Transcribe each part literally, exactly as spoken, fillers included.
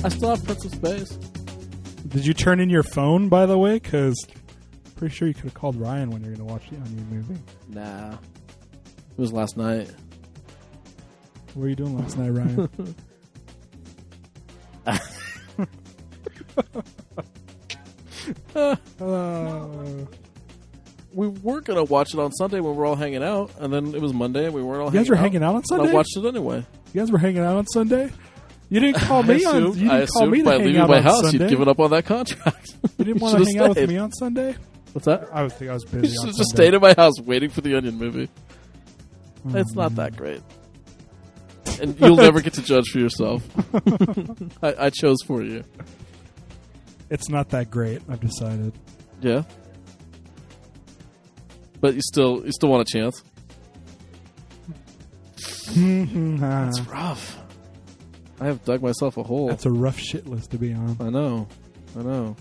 I still have Prince of Space. Did you turn in your phone, by the way? Because pretty sure you could have called Ryan when you're going to watch the Onion movie. Nah. It was last night. What were you doing last night, Ryan? uh, we were going to watch it on Sunday when we were all hanging out, and then it was Monday and we weren't all you hanging out. guys were hanging out on And Sunday? I watched it anyway. You guys were hanging out on Sunday? You didn't call I me assumed, on. You I didn't call me assumed to by hang leaving out my on house Sunday. you'd given up on that contract. You didn't want to hang out with me on Sunday? What's that? I was think I was You busy. should on have just Sunday. stayed at my house waiting for the Onion movie. Mm. It's not that great. And you'll never get to judge for yourself. I, I chose for you. It's not that great. I've decided. Yeah. But you still you still want a chance. That's It's rough. I have dug myself a hole. That's a rough shit list to be on. I know. I know.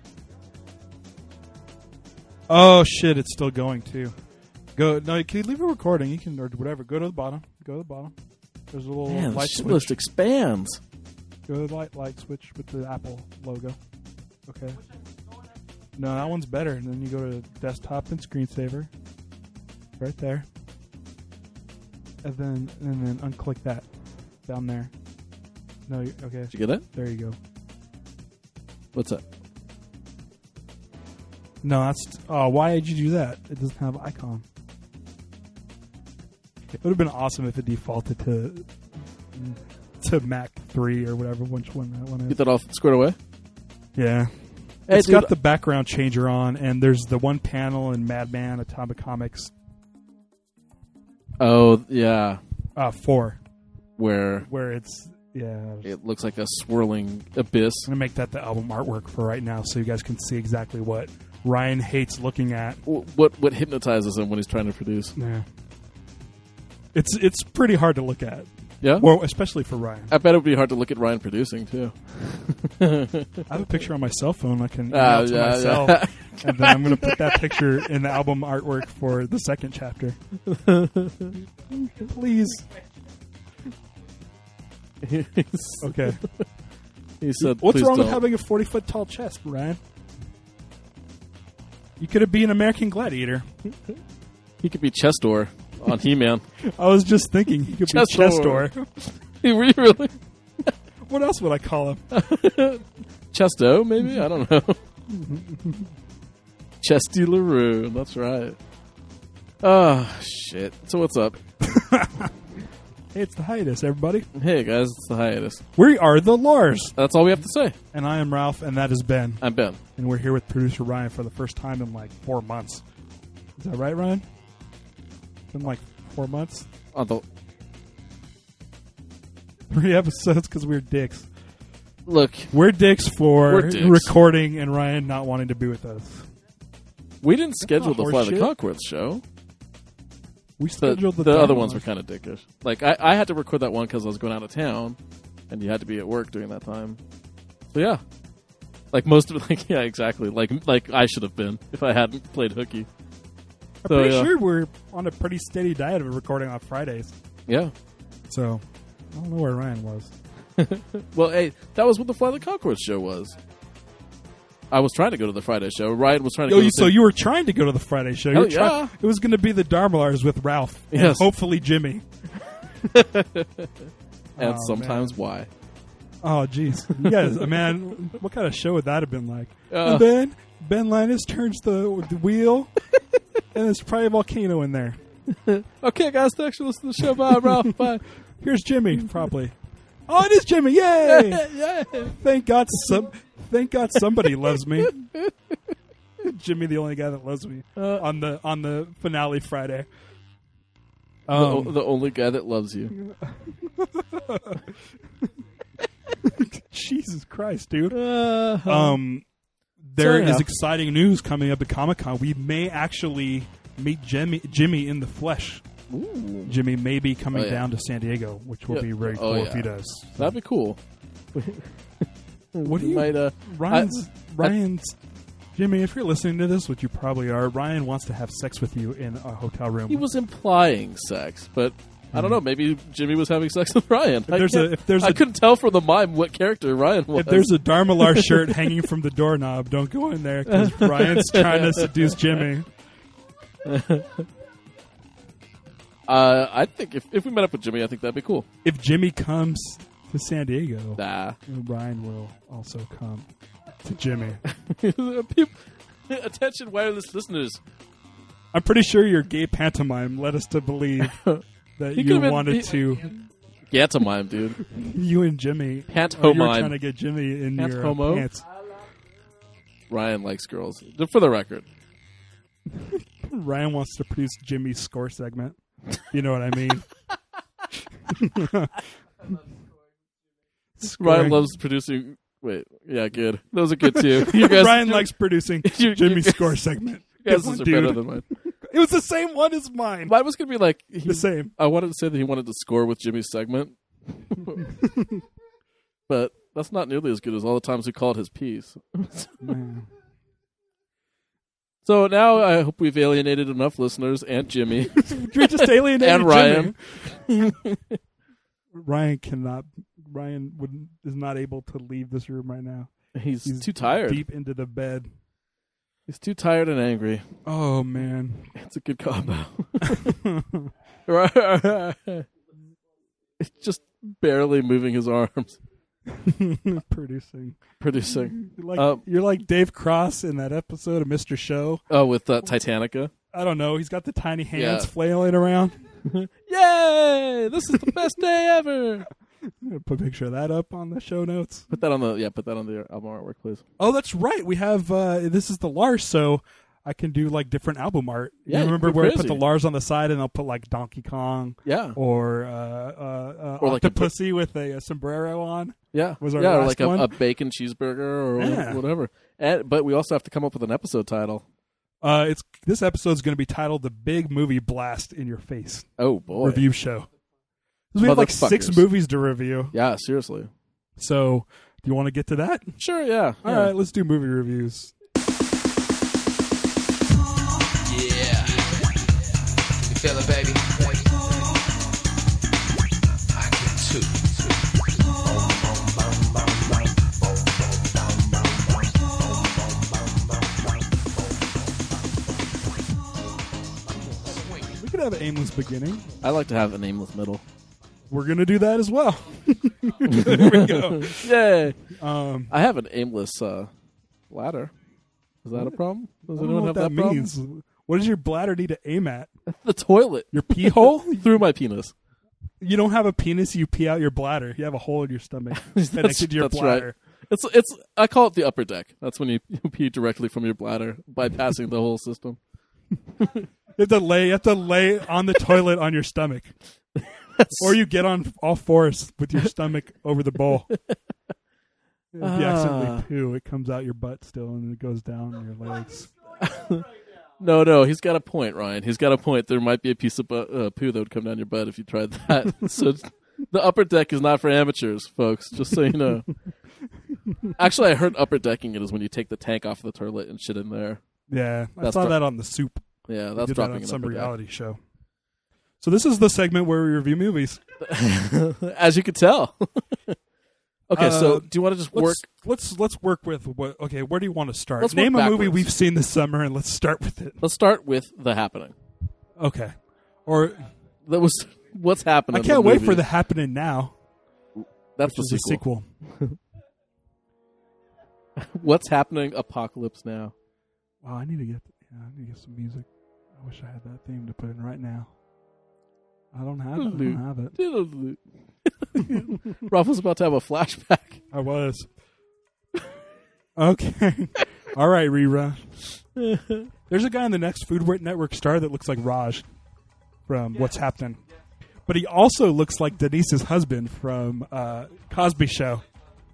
Oh shit! It's still going too. Go no. Can you leave it recording? You can or whatever. Go to the bottom. Go to the bottom. There's a little Man, the light shit switch. list expands. Go to the light light switch with the Apple logo. Okay. No, that one's better. And then you go to desktop and screensaver. Right there. And then and then unclick that down there. No, you, okay. Did you get that? There you go. What's that? No, that's. Oh, why did you do that? It doesn't have an icon. It would have been awesome if it defaulted to to Mac three or whatever. Which one that one is? Get that all squared away? Yeah. Hey, It's dude, got the background changer on, and there's the one panel in Madman Atomic Comics Oh, yeah. uh, four, Where where it's yeah. I'm it looks like a swirling abyss. gonna make that the album artwork for right now, so you guys can see exactly what Ryan hates looking at. What what hypnotizes him when he's trying to produce? Yeah. It's it's pretty hard to look at. Yeah? Well, especially for Ryan. I bet it would be hard to look at Ryan producing, too. I have a picture on my cell phone I can email Ah, to yeah, myself. yeah. And then I'm going to put that picture in the album artwork for the second chapter. Please. Okay. He said, What's "Please wrong don't." with having a forty-foot tall chest, Ryan? You could have been an American Gladiator. He could be Chestor on He-Man. I was just thinking he could be Chestor. Chestor. Were you really? What else would I call him? Chesto, maybe? I don't know. Chesty LaRue. That's right. Oh, shit. So what's up? Hey, it's the hiatus, everybody. Hey, guys. It's the hiatus. We are the Lars. That's all we have to say. And I am Ralph, and that is Ben. I'm Ben. And we're here with producer Ryan for the first time in like four months. Is that right, Ryan? Been like four months? On the Three episodes because we're dicks. Look, We're dicks for We're dicks. recording and Ryan not wanting to be with us. we didn't schedule not the Fly the horseshit. Concords show. We The, scheduled the, the other dumb ones were kind of dickish. Like, I, I had to record that one because I was going out of town, and you had to be at work during that time. So, yeah. Like, most of it, like, yeah, exactly. Like, like I should have been if I hadn't played hooky. I'm So, pretty yeah. sure we're on a pretty steady diet of recording on Fridays. Yeah. So, I don't know where Ryan was. Well, hey, that was what the Fly the Concords show was. I was trying to go to the Friday show. Ryan was trying to Oh, go you, to so the you were trying to go to the Friday show. You Hell were try- yeah. It was going to be the Darmalars with Ralph. And Yes. hopefully Jimmy. and Oh, sometimes why. Oh, jeez. You guys, man, what kind of show would that have been like? Uh. And then Ben Linus turns the, the wheel, and there's probably a volcano in there. Okay, guys, thanks for listening to the show. Bye, Ralph. Bye. Here's Jimmy, probably. Oh, it is Jimmy! Yay! Yeah. Thank God, some, thank God somebody loves me. Jimmy, the only guy that loves me Uh. on the on the finale Friday. The, Um, the only guy that loves you. Jesus Christ, dude. Uh, Um, there So, is yeah. exciting news coming up at Comic Con. We may actually meet Jimmy, Jimmy in the flesh. Ooh, Jimmy may be coming Oh, yeah. down to San Diego, which will Yeah. be very Oh, cool if yeah. he does. that'd be cool. What do you, Might, uh, Ryan's, I- Ryan's, Jimmy, if you're listening to this, which you probably are, Ryan wants to have sex with you in a hotel room. He was implying sex, but I don't know. Maybe Jimmy was having sex with Ryan. I, there's a- can't- if there's I a- couldn't tell from the mime what character Ryan was. If there's a Dharmalar shirt hanging from the doorknob, don't go in there because Ryan's trying to seduce Jimmy. uh, I think if, if we met up with Jimmy, I think that'd be cool. If Jimmy comes to San Diego, Nah. Ryan will also come to Jimmy. People, attention, wireless listeners. I'm pretty sure your gay pantomime led us to believe that He you could've been- wanted he- to. Pantomime, dude. You and Jimmy. Pant or you were homime. trying to get Jimmy in Pant your homo? pants. Ryan likes girls. For the record. Ryan wants to produce Jimmy's score segment. You know what I mean? Ryan Scoring. loves producing. Wait, yeah, good. Those are good too. You guys, Ryan likes producing you- Jimmy's you- score segment. You guys Good one, are better dude. than mine. It was the same one as mine. Mine was gonna be like he, The same. I wanted to say that he wanted to score with Jimmy's segment, but that's not nearly as good as all the times we called his piece. Man. So now I hope we've alienated enough listeners and Jimmy We just alienated and Ryan. Jimmy. Ryan cannot. Ryan would is not able to leave this room right now. He's, He's too tired. Deep into the bed. He's too tired and angry. Oh man. It's a good combo. It's just barely moving his arms, Producing. producing. You're like, Um, you're like Dave Cross in that episode of Mister Show. Oh, with uh, Titanica. I don't know. He's got the tiny hands Yeah. flailing around. Yay! This is the best day ever. I'm gonna put a picture of that up on the show notes. Put that on the yeah. Put that on the album artwork, please. Oh, that's right. We have uh, this is the Lars, so I can do like different album art. Yeah, you remember you're where I put crazy. the Lars on the side, and I'll put like Donkey Kong Yeah, or uh, uh, uh, Or like a Octopussy with a, a sombrero on. yeah. Was our yeah, or last like a, one? a bacon cheeseburger or Yeah. whatever. And but we also have to come up with an episode title. Uh, it's this episode's going to be titled "The Big Movie Blast in Your Face" Oh boy. review show. 'Cause we have like six Motherfuckers. movies to review. Yeah, seriously. So, do you want to get to that? Sure. Yeah. All yeah. right, let's do movie reviews. Yeah. You feel it, baby? I can too. We could have an aimless beginning. I like to have a nameless middle. We're gonna do that as well. There we go. Yay! Um, I have an aimless uh, ladder. Is that a problem? Does I don't know anyone what have that, that, problem? means. What does your bladder need to aim at? The toilet. Your pee hole? Through my penis. You don't have a penis. You pee out your bladder. You have a hole in your stomach That's, connected to your that's bladder. right. It's it's. I call it the upper deck. That's when you, you pee directly from your bladder, bypassing the whole system. You have to lay. You have to lay on the toilet on your stomach, or you get on all fours with your stomach over the bowl. If you Ah. accidentally poo, it comes out your butt still, and it goes down your legs. No, no, he's got a point, Ryan. He's got a point. There might be a piece of bu- uh, poo that would come down your butt if you tried that. So it's- the upper deck is not for amateurs, folks. Just so you know. Actually, I heard upper decking it is when you take the tank off the toilet and shit in there. Yeah, I That's saw dro- that on the Soup. Yeah, We that's did that dropping on an some upper deck. reality show. So this is the segment where we review movies. As you could tell. Okay, so Uh, do you want to just Let's, work? let's let's work with what? Okay, where do you want to start? Let's work Name a movie backwards. we've seen this summer, and let's start with it. Let's start with The Happening. Okay. Or That was what's happening. I in can't the wait movie. for The Happening Now, That's which the is sequel. a sequel. What's happening? Apocalypse Now. Wow, I need to get yeah, I need to get some music. I wish I had that theme to put in right now. I don't have it. I don't have it. Ralph was about to have a flashback. I was. Okay. All right, Rira. There's a guy on the next Food Network star that looks like Raj from What's Happening. But he also looks like Denise's husband from uh, Cosby Show.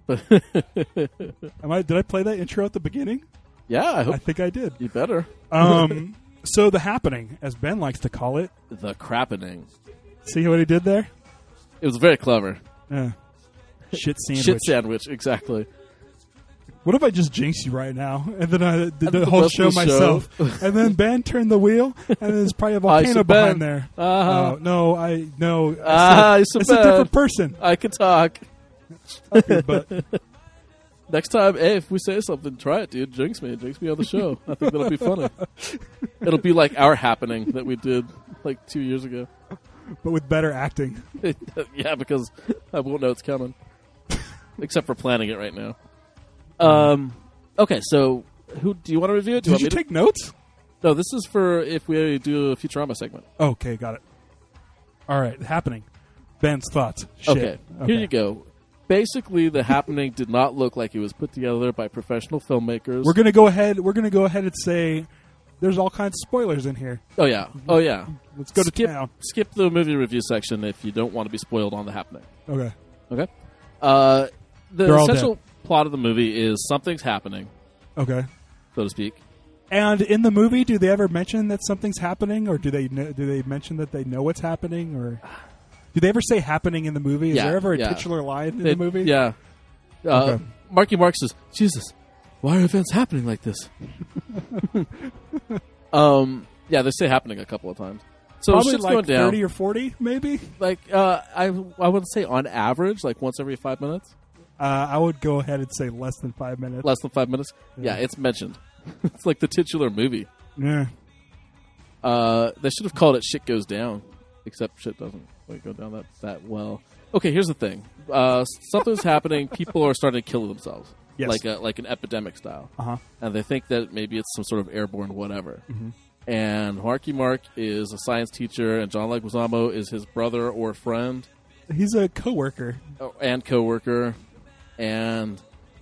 Am I? Did I play that intro at the beginning? Yeah, I hope I think I did. you better. Um, so The Happening, as Ben likes to call it. The crappening. See what he did there? It was very clever. Yeah. Shit sandwich. Shit sandwich, exactly. What if I just jinx you right now, and then I did the the whole rest show of the myself, show. and then Ben turned the wheel, and there's probably a I volcano said behind Ben. there. Uh-huh. Oh, no, I no. I Ah, I said, said it's a Ben. different person. I could talk. Okay, but Next time, hey, if we say something, try it, dude. Jinx me. Jinx me on the show. I think that'll be funny. It'll be like our happening that we did like two years ago. but with better acting. Yeah, because I won't know it's coming. Except for planning it right now. Um. Okay, so who do you want to review it? Do Did you you want me take notes? to? No, this is for if we do a Futurama segment. Okay, got it. All right, happening. Ben's thoughts. Shit. Okay, here you go. Basically, the happening did not look like it was put together by professional filmmakers. We're gonna go ahead. We're gonna go ahead and say there's all kinds of spoilers in here. Oh yeah, oh yeah. Let's go to skip, town. Skip the movie review section if you don't want to be spoiled on the happening. Okay. Okay. Uh, the They're all essential dead. plot of the movie is something's happening, Okay. so to speak. And in the movie, do they ever mention that something's happening, or do they kn- do they mention that they know what's happening, or do they ever say "happening" in the movie? Is Yeah, there ever a yeah. titular line in They- the movie? Yeah. Uh, Okay. Marky Mark says, "Jesus, why are events happening like this?" um. Yeah, they say "happening" a couple of times. So Probably shit's like going down. thirty or forty, maybe. Like uh, I, I would say on average, like once every five minutes, Uh, I would go ahead and say less than five minutes. less than five minutes. Yeah, it's mentioned. It's like the titular movie. Yeah. Uh, they should have called it "Shit Goes Down," except shit doesn't really go down that, that well. Okay, here's the thing: uh, something's happening. People are starting to kill themselves, Yes. like a, like an epidemic style, Uh huh. and they think that maybe it's some sort of airborne whatever. Mhm. And Marky Mark is a science teacher, and John Leguizamo is his brother or friend He's a coworker. oh, and coworker, and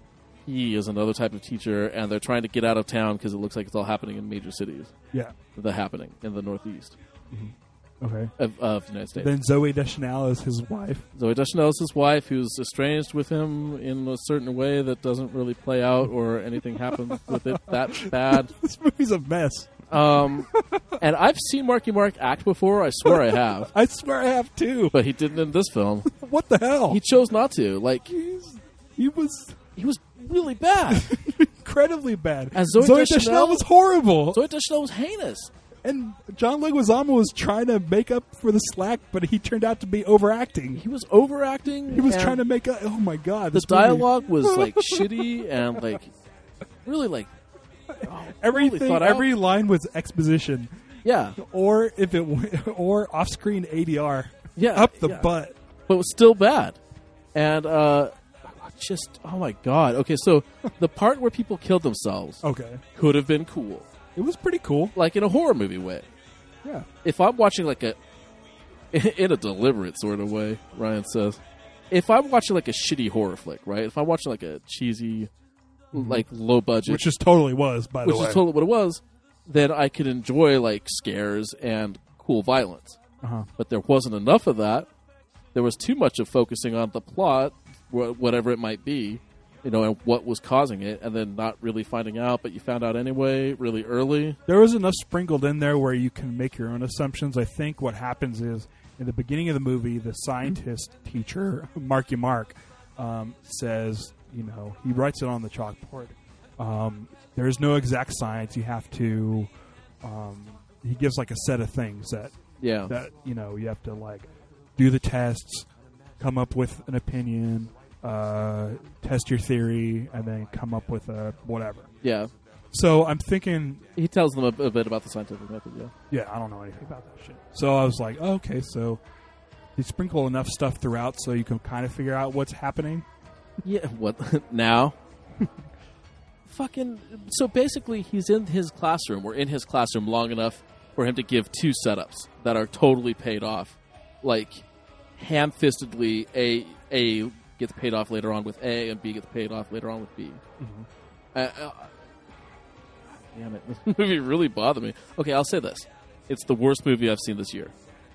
he is another type of teacher. And they're trying to get out of town because it looks like it's all happening in major cities. Yeah. The happening in the Northeast Okay. of, of the United States. Then Zoe Deschanel is his wife. Zoe Deschanel is his wife, who's estranged with him in a certain way that doesn't really play out, or anything happens with it that bad. This movie's a mess. Um, and I've seen Marky Mark act before. I swear I have, I swear I have too. but he didn't in this film. What the hell? He chose not to. Like He's, he was he was really bad. incredibly bad. And Zoe Zoe Deschanel- Deschanel was horrible. Zoe Deschanel was heinous. And John Leguizamo was trying to make up for the slack, but he turned out to be overacting. He was overacting. He was and trying to make up. Oh my god! The this movie- dialogue was like shitty and like really like everything, thought out. every line was exposition, yeah, or if it w- or off-screen A D R yeah, up the yeah. butt. but it was still bad. And uh, just oh my god. Okay, so the part where people killed themselves Okay, could have been cool, it was pretty cool. like in a horror movie way. Yeah, If I'm watching like a in a deliberate sort of way, Ryan says, if I'm watching like a shitty horror flick, right? If I'm watching like a cheesy, like low budget, which just totally was, by the which way. is totally what it was, then I could enjoy like scares and cool violence. uh-huh. But there wasn't enough of that. There was too much of focusing on the plot, wh- whatever it might be, you know, and what was causing it, and then not really finding out, but you found out anyway really early. There was enough sprinkled in there where you can make your own assumptions. I think what happens is, in the beginning of the movie, the scientist teacher, Marky Mark, um, says, you know, he writes it on the chalkboard. Um, there is no exact science. You have to. Um, he gives like a set of things that Yeah. that you know you have to like do the tests, come up with an opinion, uh, test your theory, and then come up with a whatever. Yeah. So I'm thinking, He tells them a, a bit about the scientific method, yeah. yeah, I don't know anything about that shit. So I was like, oh, okay, so you sprinkle enough stuff throughout so you can kind of figure out what's happening. Yeah, what now? Fucking. So basically, he's in his classroom. We're in his classroom long enough for him to give two setups that are totally paid off. Like, ham-fistedly, A A gets paid off later on with A, and B gets paid off later on with B. Uh, uh, damn it. This movie really bothered me. Okay, I'll say this. It's the worst movie I've seen this year.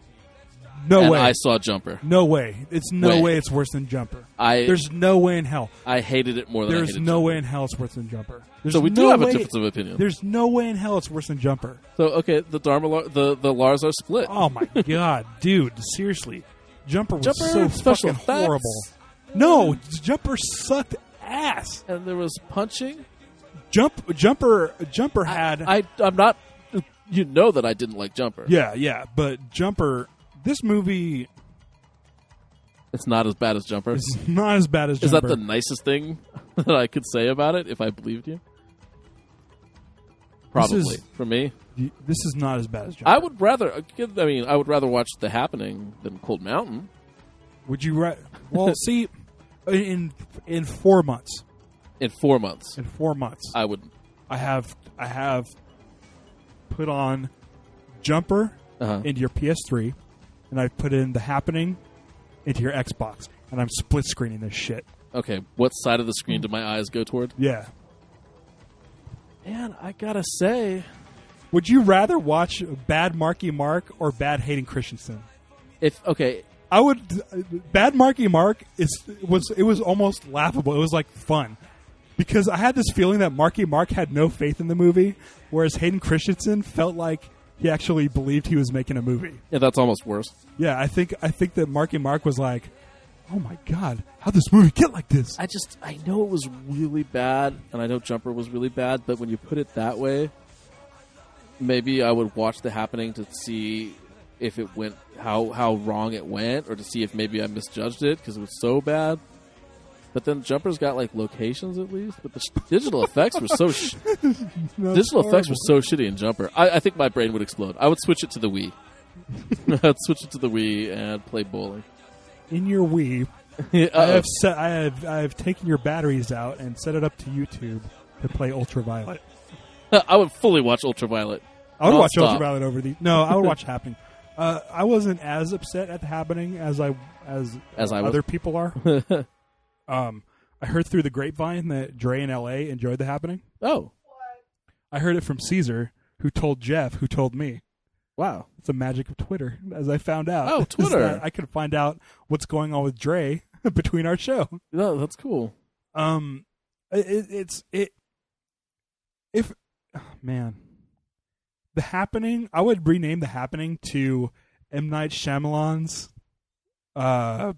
No and way. I saw Jumper. No way. It's no Way. way it's worse than Jumper. I There's no way in hell. I hated it more than I There's hated no Jumper. way in hell it's worse than Jumper. There's So we do no have a way- difference of opinion. There's no way in hell it's worse than Jumper. So okay, the Dharma, the the Lars are split. Oh my god, dude! Seriously, Jumper was Jumper so special fucking effects. horrible. No, Jumper sucked ass. And there was punching. Jump, Jumper, Jumper had. I, I'm not. You know that I didn't like Jumper. yeah, yeah, but Jumper. This movie It's not as bad as Jumper. is not as bad as Is Jumper. that the nicest thing that I could say about it if I believed you? Probably. is- For me. This is not as bad as Jumper. I would rather, I mean, I would rather watch The Happening than Cold Mountain. Would you? Ra- well, see, in in four months, In four months, in four months, I would. I have I have put on Jumper Uh-huh. into your P S three, and I've put in The Happening into your Xbox, and I'm split screening this shit. Okay, what side of the screen do my eyes go toward? Yeah. Man, I gotta say, Would you rather watch Bad Marky Mark or Bad Hayden Christensen? if okay, I would. Bad Marky Mark is was it was almost laughable. It was like fun because I had this feeling that Marky Mark had no faith in the movie, whereas Hayden Christensen felt like he actually believed he was making a movie. yeah, that's almost worse. Yeah, I think I think that Marky Mark was like, "Oh my god, how'd this movie get like this?" I just, I know it was really bad, and I know Jumper was really bad, but when you put it that way, maybe I would watch The Happening to see if it went, how, how wrong it went, or to see if maybe I misjudged it because it was so bad. But then Jumper's got, like, locations at least, but the sh- digital effects were so... Sh- No, digital it's effects were horrible. so shitty in Jumper. I, I think my brain would explode. I would switch it to the Wii. I'd switch it to the Wii and play bowling. In your Wii, I Uh-oh. have set, I have I have taken your batteries out and set it up to YouTube to play Ultraviolet. I would fully watch Ultraviolet. I would I'll watch stop. Ultraviolet over the. No, I would watch Happening. Uh, I wasn't as upset at the Happening as I as As I was. other people are. um, I heard through the grapevine that Dre in L A enjoyed the Happening. Oh, I heard it from Caesar, who told Jeff, who told me. wow. It's the magic of Twitter, as I found out. Oh, is Twitter. that I could find out what's going on with Dre between our show. No, that's cool. Um, it, it's it. If oh, man, The Happening, I would rename The Happening to M. Night Shyamalan's. Uh,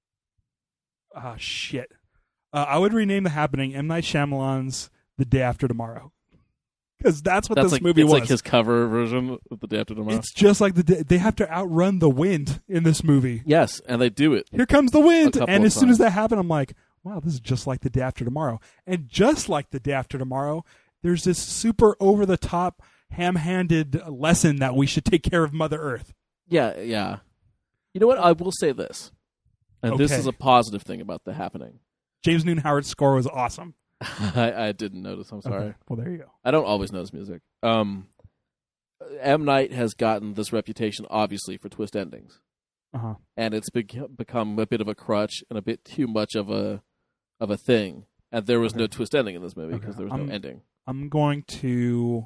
ah, shit. Uh, I would rename The Happening M. Night Shyamalan's The Day After Tomorrow, because that's what That's this like movie it's was. like his cover version of The Day After Tomorrow. It's just like the day, they have to outrun the wind in this movie. Yes, and they do it. Here comes the wind, A couple and of as soon as times. that happened, I'm like, wow, this is just like The Day After Tomorrow. And just like The Day After Tomorrow, there's this super over the top, ham handed lesson that we should take care of Mother Earth. Yeah, yeah. You know what? I will say this, and this Okay. is a positive thing about The Happening. James Newton Howard's score was awesome. I, I didn't notice. I'm sorry. Okay. Well, there you go. I don't always notice music. Um, M. Night has gotten this reputation, obviously, for twist endings, Uh huh. and it's be- become a bit of a crutch and a bit too much of a of a thing. And there was Okay. no twist ending in this movie Okay. because there was I'm- no ending. I'm going to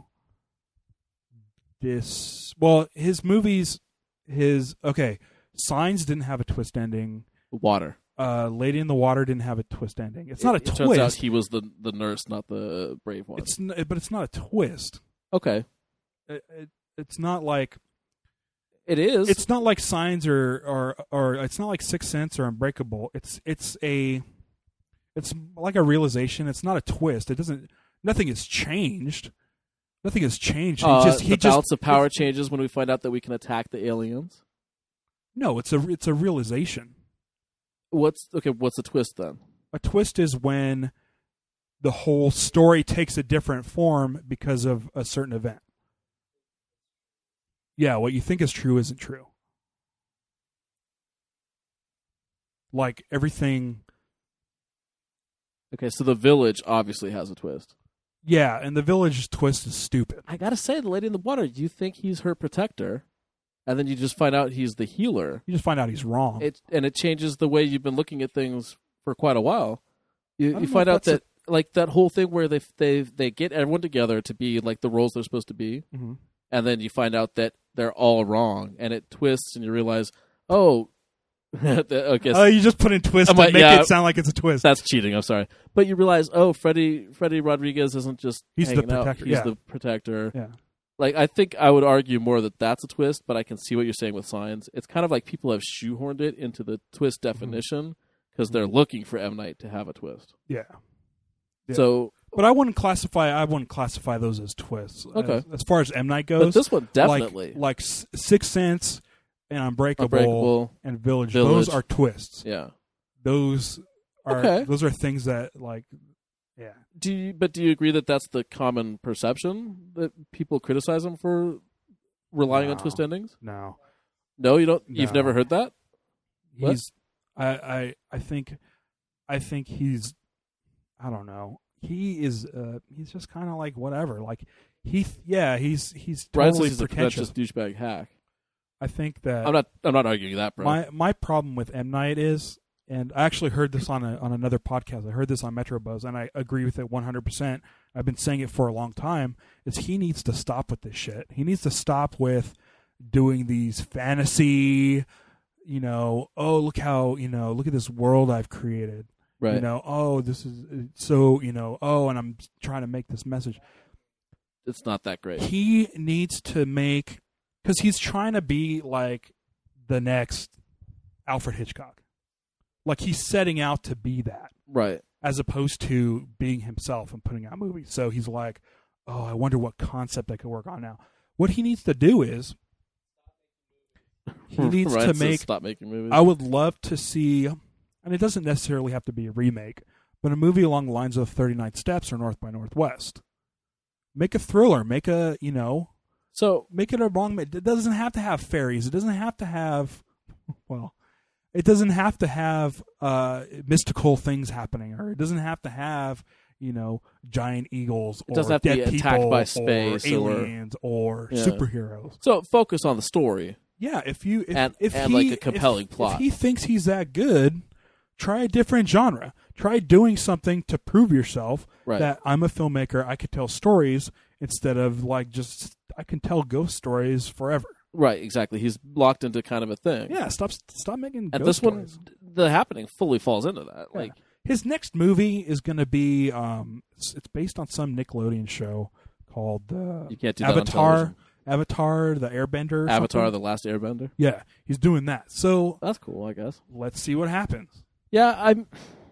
this. Well, his movies, his okay. Signs didn't have a twist ending. Water. Uh, Lady in the Water didn't have a twist ending. It's not a it, it twist. turns out he was the the nurse, not the brave one. It's n- but it's not a twist. okay. It, it, it's not like It is. it's not like Signs or or or it's not like Sixth Sense or Unbreakable. It's it's a it's like a realization. It's not a twist. It doesn't. Nothing has changed. Nothing has changed. He uh, just he the just balance of power changes when we find out that we can attack the aliens. no. It's a it's a realization. What's okay? What's the twist then? A twist is when the whole story takes a different form because of a certain event. Yeah, what you think is true isn't true. Like everything. Okay, so the village obviously has a twist. Yeah, and the village twist is stupid. I gotta say, the lady in the water. You think he's her protector, and then you just find out he's the healer. You just find out he's wrong. It and it changes the way you've been looking at things for quite a while. I You, don't you know find if out that's that like that whole thing where they they they get everyone together to be like the roles they're supposed to be, mm-hmm. and then you find out that they're all wrong, and it twists, and you realize, oh, okay, Oh, you just put in twist I'm to like, make yeah. it sound like it's a twist. that's cheating. I'm sorry, but you realize, oh, Freddie Freddie Rodriguez isn't just He's the hanging out. protector, He's yeah. the protector. Yeah. Like I think I would argue more that that's a twist, but I can see what you're saying with Signs. It's kind of like people have shoehorned it into the twist definition because they're looking for M. Night to have a twist. Yeah. Yeah. So, But I wouldn't classify. I wouldn't classify those as twists. Okay. As, as far as M Night but goes, this one definitely. like like S- Sixth Sense and Unbreakable, Unbreakable. and Village, Village. Those are twists. Yeah. Those are Okay. those are things that like, yeah. Do you, but do you agree that that's the common perception that people criticize him for relying on No. twist endings? No, No, you don't. You've No. never heard that. What? he's. I, I I think, I think he's. I don't know. He is. Uh, he's just kind of like whatever. Like he. Yeah. He's he's Brian totally says he's a pretentious. pretentious douchebag hack. I think that I'm not. I'm not arguing that, bro. My my problem with M Night is, and I actually heard this on a, on another podcast. I heard this on Metro Buzz, and I agree with it one hundred percent. I've been saying it for a long time. Is he needs to stop with this shit. He needs to stop with doing these fantasy, you know, oh look how, you know, look at this world I've created. right. You know, oh this is so, you know, oh and I'm trying to make this message. It's not that great. He needs to make, because he's trying to be like the next Alfred Hitchcock. Like he's setting out to be that, Right. as opposed to being himself and putting out movies. So he's like, oh, I wonder what concept I could work on now. What he needs to do is he needs Ryan to says make. stop making movies. I would love to see, and it doesn't necessarily have to be a remake, but a movie along the lines of thirty-nine Steps or North by Northwest. Make a thriller. Make a, you know, so make it a wrong. It doesn't have to have fairies. It doesn't have to have, well, it doesn't have to have uh, mystical things happening, or it doesn't have to have, you know, giant eagles or It doesn't have to dead be attacked people by space or or- aliens or, Yeah. superheroes. so focus on the story. Yeah, if you if, And- if and, he, like, a compelling if, plot. If he thinks he's that good, try a different genre. Try doing something to prove yourself Right. that I'm a filmmaker. I could tell stories instead of like just I can tell ghost stories forever. Right. Exactly. He's locked into kind of a thing. Yeah, stop stop making. And ghost this one, stories. the happening fully falls into that. Yeah. Like, His next movie is going to be um, it's, it's based on some Nickelodeon show called uh, you can't do that on Avatar. television. Avatar, the Airbender. or Avatar: something. The Last Airbender. Yeah, he's doing that. So That's cool, I guess. let's see what happens. Yeah, I'm.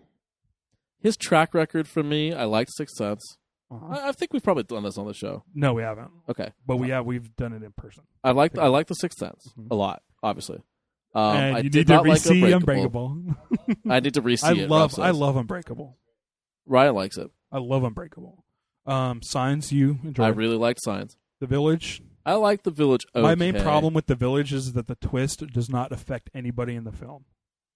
His track record for me, I liked Sixth Sense. Uh-huh. I, I think we've probably done this on the show. No, we haven't, Okay, but we have we've done it in person. I like I like the Sixth Sense Mhm. a lot. Obviously, um, and I you did need to not like re-see Unbreakable. Unbreakable. I need to re-see I it. love Rob I says. love Unbreakable. Ryan likes it. I love Unbreakable. Um, Signs you enjoy. I really liked Signs. The Village. I like The Village. Okay. My main problem with The Village is that the twist does not affect anybody in the film.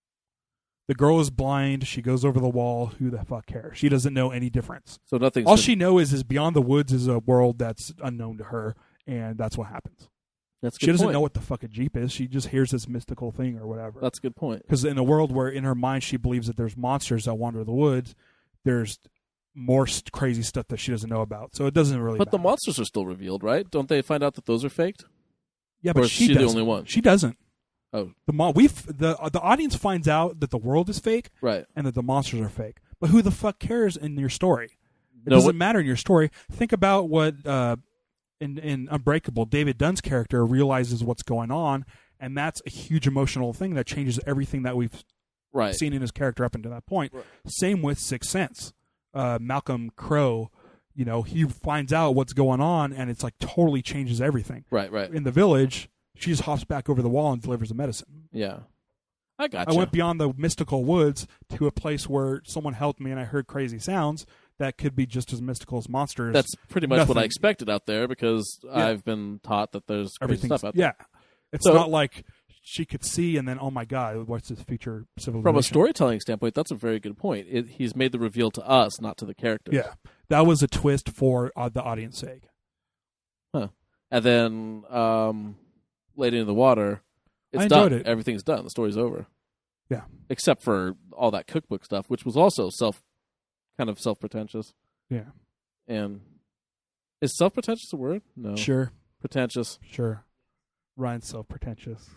The girl is blind. She goes over the wall. Who the fuck cares? She doesn't know any difference. So nothing. All she knows is Beyond the Woods is a world that's unknown to her, and that's what happens. That's a She good doesn't point. know what the fuck a Jeep is. She just hears this mystical thing or whatever. That's a good point. Because in a world where in her mind she believes that there's monsters that wander the woods, there's more st- crazy stuff that she doesn't know about. So it doesn't really But the matter. monsters are still revealed, right? Don't they find out that those are faked? Yeah, Or but is she she the doesn't. only one? She doesn't. Oh, The mo- we the the audience finds out that the world is fake right. and that the monsters are fake. But who the fuck cares in your story? It No, doesn't what- matter in your story. Think about what uh, in in Unbreakable, David Dunn's character realizes what's going on, and that's a huge emotional thing that changes everything that we've Right. seen in his character up until that point. Right. Same with Sixth Sense. Uh, Malcolm Crowe, you know, he finds out what's going on, and it's like totally changes everything. Right. Right. In The Village, she just hops back over the wall and delivers the medicine. Yeah. I got I went beyond the mystical woods to a place where someone helped me and I heard crazy sounds that could be just as mystical as monsters. That's pretty much what I nothing. expected out there because I've been taught that there's crazy everything. stuff out there. Yeah. It's So- not like she could see and then, oh my God, what's this future civilization? From a storytelling standpoint, that's a very good point. It, he's made the reveal to us, not to the characters. Yeah. That was a twist for uh, the audience sake. Huh. And then um, Lady in the Water, it's I enjoyed done. it. Everything's done. The story's over. Yeah. Except for all that cookbook stuff, which was also self, kind of self-pretentious. Yeah. And is self-pretentious a word? No. Sure. Pretentious. Sure. Ryan's self-pretentious.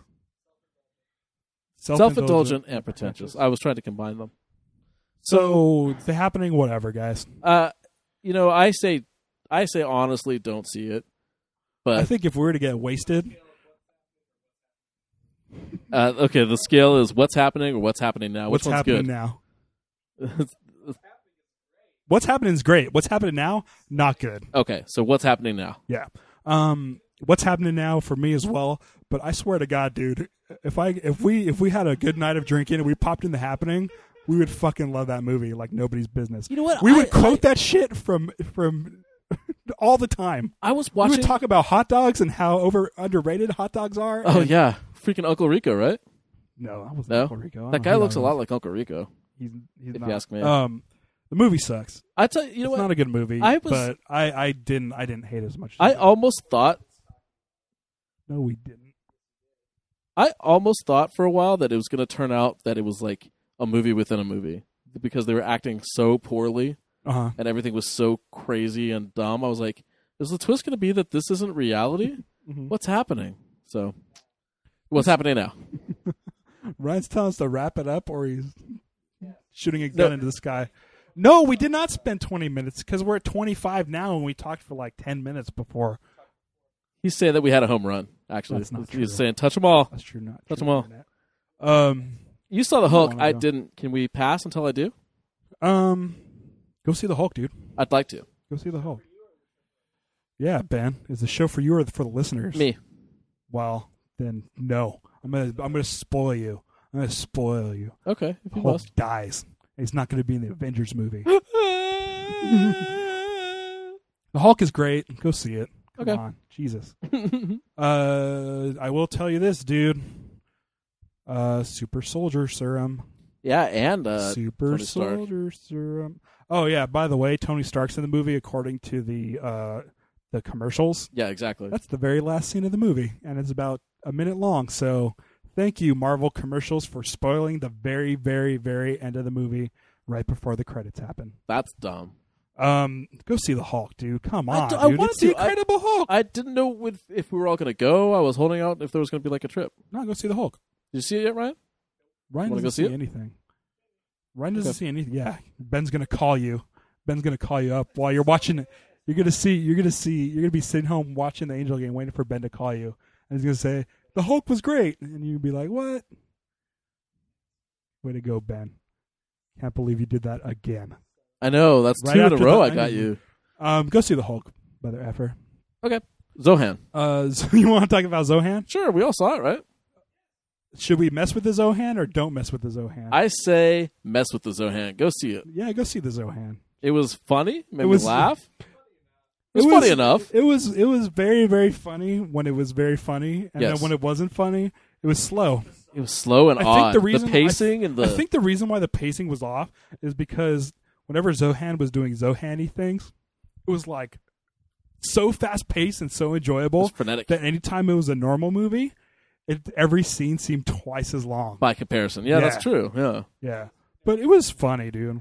Self-indulgent and pretentious. I was trying to combine them. So, The Happening, whatever, guys. Uh, you know, I say, I say honestly, don't see it. But I think if we were to get wasted, uh, okay, the scale is what's happening or what's happening now. what's Which one's happening good? now? What's Happening is great. What's Happening Now, not good. Okay, so what's happening now? Yeah. Um, What's Happening Now for me as well. But I swear to God, dude, if I if we if we had a good night of drinking and we popped in The Happening, we would fucking love that movie like nobody's business. You know what? We would I- quote I- that shit from from all the time. I was We watching. would talk about hot dogs and how over underrated hot dogs are. oh and- yeah, freaking Uncle Rico, right? no, that wasn't No, Uncle Rico. I that don't guy know who looks that a lot was. like Uncle Rico. He's, he's if not. you ask me. Um, the movie sucks. I tell you, you know It's what? not a good movie. I was- but I, I didn't I didn't hate it as much. As I you did. almost thought. no, we didn't. I almost thought for a while that it was going to turn out that it was like a movie within a movie because they were acting so poorly Uh huh. and everything was so crazy and dumb. I was like, is the twist going to be that this isn't reality? Mhm. What's happening? So, what's happening now? Ryan's telling us to wrap it up, or he's shooting a No. gun into the sky. No, we did not spend twenty minutes because we're at twenty-five now, and we talked for like ten minutes before. He's saying that we had a home run. Actually, That's not he's true. saying touch them all. That's true. Not Touch true, 'em all. Internet. Um, You saw the Hulk. wanna I go. didn't. Can we pass until I do? um, go see the Hulk, dude. I'd like to. Go see the Hulk. Yeah, Ben, is the show for you or for the listeners? Me. Well, then no. I'm gonna I'm gonna spoil you. I'm gonna spoil you. Okay, if you Hulk must. dies. He's not gonna be in the Avengers movie. The Hulk is great. Go see it. Come Okay. on, Jesus. uh, I will tell you this, dude. Uh, super soldier serum. yeah, and uh, super Tony Stark. soldier serum. Oh yeah. By the way, Tony Stark's in the movie according to the uh the commercials. yeah, exactly. That's the very last scene of the movie, and it's about a minute long. So, thank you, Marvel commercials, for spoiling the very, very, very end of the movie right before the credits happen. That's dumb. Um, go see the Hulk, dude. Come I on, do- I dude. wanted It's the to. I- Incredible Hulk. I didn't know with, if we were all going to go. I was holding out if there was going to be like a trip. No, go see the Hulk. Did you see it yet, Ryan? Ryan Wanna doesn't go see see it? anything. Ryan doesn't Okay. see anything. Yeah, Ben's gonna call you. Ben's gonna call you up while you're watching it. You're gonna see. You're gonna see. You're gonna be sitting home watching the Angel game, waiting for Ben to call you, and he's gonna say the Hulk was great, and you'd be like, "What? Way to go, Ben! Can't believe you did that again." I know. That's Right two in a after row the- I got you. Um, go see the Hulk, mother effer. Okay. Zohan. Uh, so you want to talk about Zohan? Sure, we all saw it, right? Should we mess with the Zohan or don't mess with the Zohan? I say mess with the Zohan. Go see it. yeah, go see the Zohan. It was funny. Made It was- me laugh. It It was, was- funny enough. It was it was very very funny when it was very funny, and Yes. then when it wasn't funny, it was slow. It was slow and I odd. think the reason pacing I, and the I think the reason why the pacing was off is because whenever Zohan was doing Zohan-y things, it was like so fast paced and so it enjoyable was frenetic that anytime it was a normal movie, it every scene seemed twice as long. by comparison. Yeah, Yeah. that's true. Yeah. Yeah, but it was funny, dude.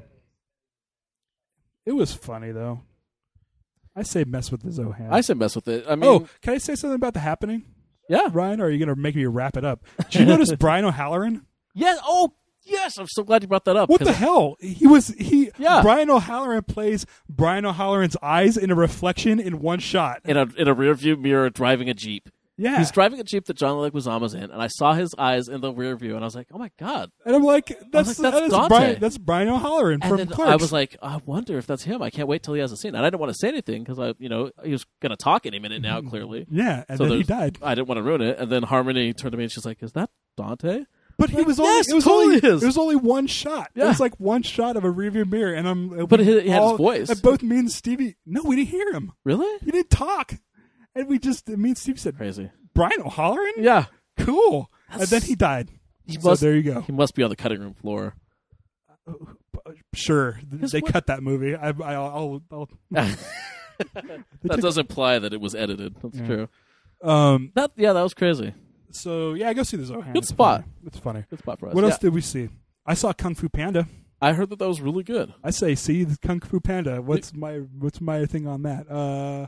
It was funny though. I say mess with the Zohan. I say mess with it. I mean, oh, can I say something about the happening? yeah. Ryan, or are you going to make me wrap it up? Did you notice Brian O'Halloran? Yeah. Oh, yes. I'm so glad you brought that up. What 'cause the hell? He was he. Yeah. Brian O'Halloran plays Brian O'Halloran's eyes in a reflection in one shot. In a in a rear view mirror, driving a jeep. Yeah, He's driving a jeep that John Leguizamo's in, and I saw his eyes in the rear view, and I was like, "Oh my god!" and I'm like, that's like, that's that is Dante. Brian. That's Brian O'Halloran And from then Clerks. I was like, "I wonder if that's him." I can't wait till he has a scene. And I didn't want to say anything because I, you know, he was going to talk any minute now. Clearly, yeah, and So then he there's- died. I didn't want to ruin it. And then Harmony turned to me and she's like, "Is that Dante?" But he like, was only yes, it was totally only is. it was only one shot. It Yeah. was like one shot of a rearview mirror, and I'm. But we he- he had his all- voice. And both me and Stevie. No, we didn't hear him. Really? He didn't talk, and we just me and Steve said, Crazy. "Brian O'Halloran, Yeah. cool." And That's- then he died. He So must. there you go. He must be on the cutting room floor. Sure, His they what- cut that movie. I, I, I'll, I'll, that took- does imply that it was edited. That's Yeah. true. um. That yeah, that was crazy. So yeah, go see the Zohan. Good It's spot. funny. It's funny. Good spot for us. What else Yeah. did we see? I saw Kung Fu Panda. I heard that that was really good. I say, see the Kung Fu Panda. What's my what's my thing on that? Uh,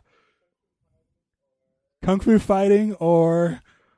Kung Fu fighting or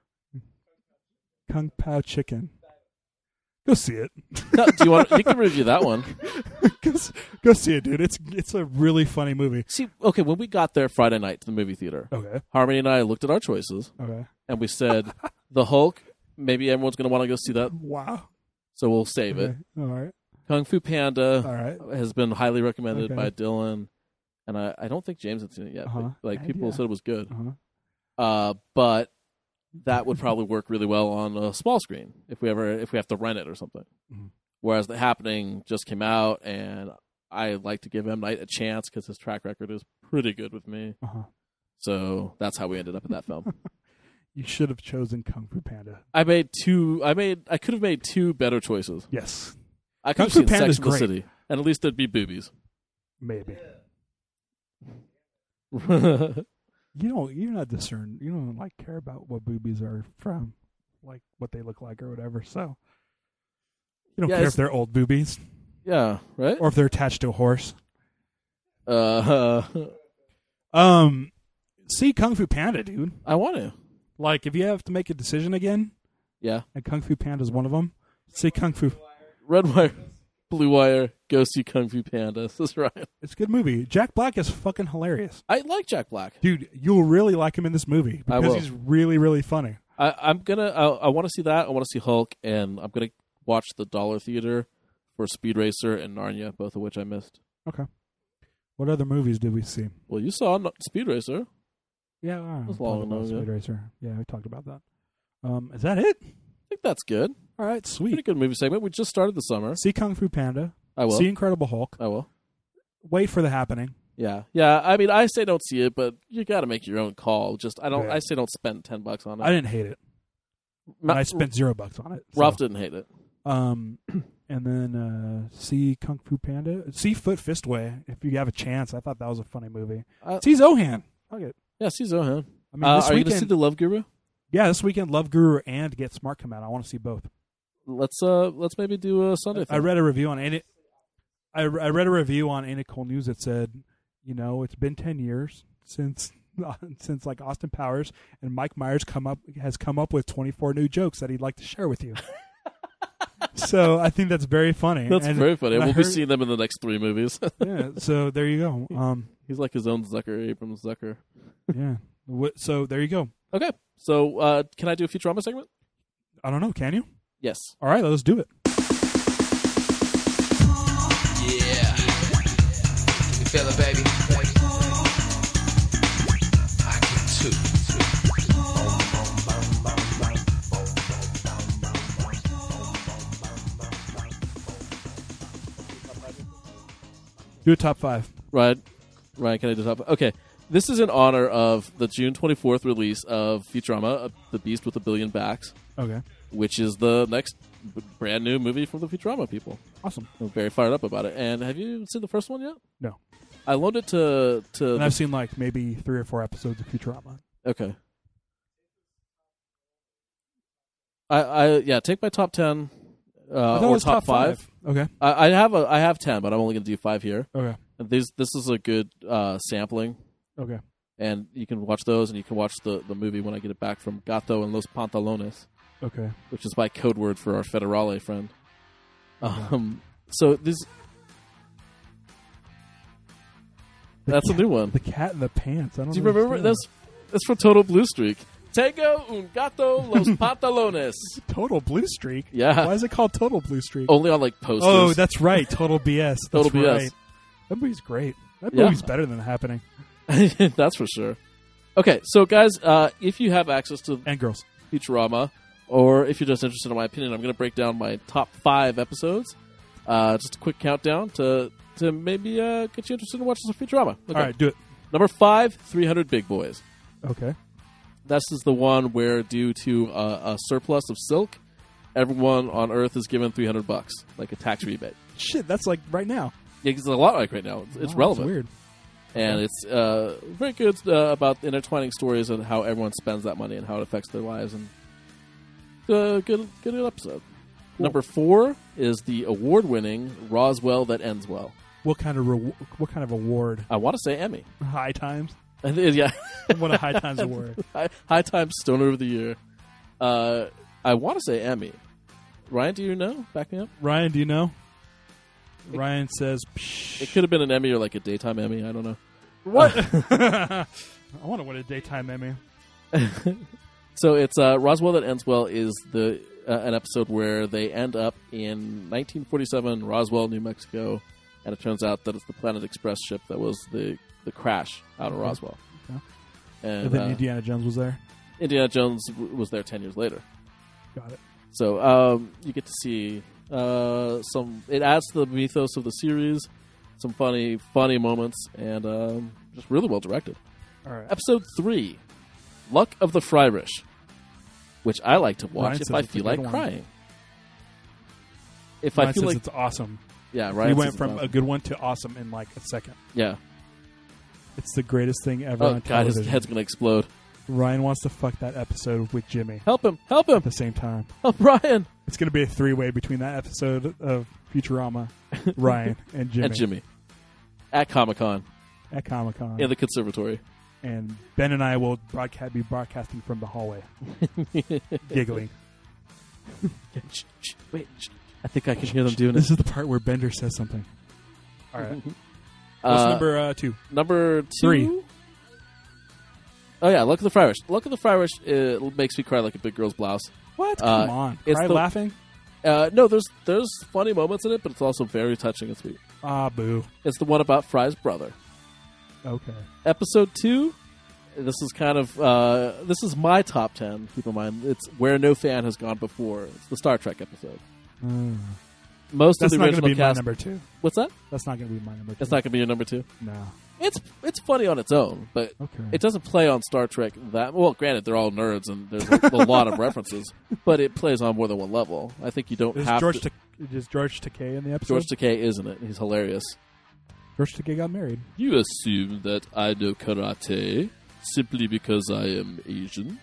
Kung Pao chicken? Go see it. No, do you want? You can review that one. go, s- go see it, dude. It's it's a really funny movie. See, okay, when we got there Friday night to the movie theater, Okay. Harmony and I looked at our choices Okay. and we said, "The Hulk. Maybe everyone's going to want to go see that, Wow. so we'll save it." Okay. All right. Kung Fu Panda All right. has been highly recommended Okay. by Dylan, and I, I don't think James had seen it yet. Uh-huh. But, like And people yeah. said it was good. Uh-huh. Uh, but that would probably work really well on a small screen if we ever if we have to rent it or something. Mhm. Whereas The Happening just came out, and I like to give M. Night a chance because his track record is pretty good with me. Uh-huh. So that's how we ended up in that film. You should have chosen Kung Fu Panda. I made two. I made. I could have made two better choices. Yes, I could Kung have Fu seen Panda's Sex and the great. City, and at least there'd be boobies. maybe. yeah, You don't. You're not discern. You don't like care about what boobies are from, like what they look like or whatever. So you don't Yeah, care it's- if they're old boobies right. or if they're attached to a horse. Uh, Um, see Kung Fu Panda, dude. I want to. Like, if you have to make a decision again, Yeah, and Kung Fu Panda is one of them, see Kung Fu. Red Wire, Blue Wire. Go see Kung Fu Panda. This is right. It's a good movie. Jack Black is fucking hilarious, I like Jack Black. dude. You'll really like him in this movie I because will. he's really, really funny. I, I'm gonna. I, I want to see that. I want to see Hulk, and I'm gonna watch the Dollar Theater for Speed Racer and Narnia, both of which I missed. What other movies did we see? Well, you saw N- Speed Racer. Yeah, I That's talked long about ago, yeah. Speed Racer. Yeah, we talked about that. Um, is that it? I think that's good. All right, Pretty sweet. good movie segment. We just started the summer. See Kung Fu Panda. I will. See Incredible Hulk. I will. Wait for The Happening. Yeah, yeah. I mean, I say don't see it, but you got to make your own call. Just I don't. Yeah. I say don't spend ten bucks on it. I didn't hate it. Ma- And I spent zero bucks on it. so. Ralph didn't hate it. Um, and then uh, see Kung Fu Panda. See Foot Fistway if you have a chance. I thought that was a funny movie. Uh, See Zohan. Fuck it. Yeah, see Zohan. I mean, Uh, this are you weekend. gonna see the Love Guru? yeah, this weekend, Love Guru and Get Smart come out. I want to see both. Let's uh, let's maybe do a Sunday. I thing. read a review on Ain't It. I, re- I read a review on Ain't It Cool News that said, you know, it's been ten years since since like Austin Powers and Mike Myers come up has come up with twenty-four new jokes that he'd like to share with you. So I think that's very funny. That's And- very funny. and I We'll be heard- seeing them in the next three movies. Yeah. So there you go. Um. He's like his own Zucker, Abrams Zucker. Yeah. Wh- So there you go. Okay, so uh, can I do a Futurama segment? I don't know. Can you? Yes. All right. Let's do it. Yeah. You feel it, baby? I can too. Do a top five. Ryan, Ryan, can I do top? Okay, this is in honor of the June twenty-fourth release of Futurama, uh, The Beast with a Billion Backs, Okay. which is the next b- brand new movie from the Futurama people. Awesome. I'm very fired up about it. And have you seen the first one yet? No. I loaned it to to. And the- I've seen like maybe three or four episodes of Futurama. okay. I, I yeah, take my top ten uh, I thought it or was top, five. Okay. I, I have a I have ten, but I'm only going to do five here. Okay. And these this is a good uh, sampling. Okay. And you can watch those, and you can watch the, the movie when I get it back from Gato and Los Pantalones, Okay. which is my code word for our Federale friend. Um, so this that's a new one. The Cat in the Pants. I don't Do you know remember? this? That's that's from Total Blue Streak. Tego un gato los pantalones. Total Blue Streak. Yeah. Why is it called Total Blue Streak? Only on like posters. Oh, that's right. Total B S. That's Total B S. right. That movie's great. That Yeah. movie's better than Happening. that's for sure. Okay, so guys, uh, if you have access to And girls. Futurama, or if you're just interested in my opinion, I'm going to break down my top five episodes. Uh, just a quick countdown to to maybe uh, get you interested in watching some Futurama. Okay. All right, do it. Number five, three hundred Big Boys. Okay. This is the one where, due to uh, a surplus of silk, everyone on Earth is given three hundred bucks, like a tax rebate. Shit, that's like right now. It's a lot like right now. It's, it's Oh, that's relevant. weird. And it's uh, very good uh, about intertwining stories and how everyone spends that money and how it affects their lives. And uh, good, good episode. Number four is the award-winning Roswell That Ends Well. What kind of re- what kind of award? I want to say Emmy. High Times. I think- yeah, What a High Times award. High, High Times Stoner of the Year. Uh, I want to say Emmy. Ryan, do you know? Back me up. Ryan, do you know? It- Ryan says, Psh. It could have been an Emmy or like a daytime Emmy. I don't know. What? I want to win a daytime Emmy. So it's uh, Roswell That Ends Well is the uh, an episode where they end up in nineteen forty-seven, Roswell, New Mexico, and it turns out that it's the Planet Express ship that was the, the crash out of Okay. Roswell. Okay. And, And then uh, Indiana Jones was there. Indiana Jones w- was there ten years later. Got it. So um, you get to see uh, some. It adds to the mythos of the series, some funny, funny moments, and um, just really well directed. All right. Episode three, Luck of the Friarish, which I like to watch Ryan if says I it's a feel good like one. crying. If Ryan I feel says like, it's awesome. yeah, He Ryan went says from it's a awesome. good one to awesome in like a second. yeah. It's the greatest thing ever Oh on god, his television. head's gonna explode. Ryan wants to fuck that episode with Jimmy Help him! Help him! at the same time. Help Ryan It's going to be a three-way between that episode of Futurama, Ryan, and Jimmy, and Jimmy at Comic Con at Comic-Con. in the conservatory. And Ben and I will broadcast, be broadcasting from the hallway, giggling. Shh, shh, wait, shh. I think I can hear them doing This it. is the part where Bender says something. All right. What's Uh, number uh, two? Number two. Three. Oh yeah, Luck of the Friarish. Luck of the Friarish it makes me cry like a big girl's blouse. What? uh, Come on. it's Cry the- laughing? Uh, no, there's there's funny moments in it, but it's also very touching and sweet. Ah, boo. It's the one about Fry's brother. Okay. Episode two. This is kind of uh, this is my top ten. Keep in mind, it's where no fan has gone before. It's the Star Trek episode. Mm. Most That's of the not going to original be my cast. number two. What's that? That's not going to be my number two. It's not going to be your number two. No. It's it's funny on its own, but Okay. it doesn't play on Star Trek that well. Granted, they're all nerds and there's a, a lot of references, but it plays on more than one level. I think you don't Is have George to. Ta- is George Takei in the episode? George Takei isn't it? He's hilarious. George Takei got married. You assume that I know karate simply because I am Asian.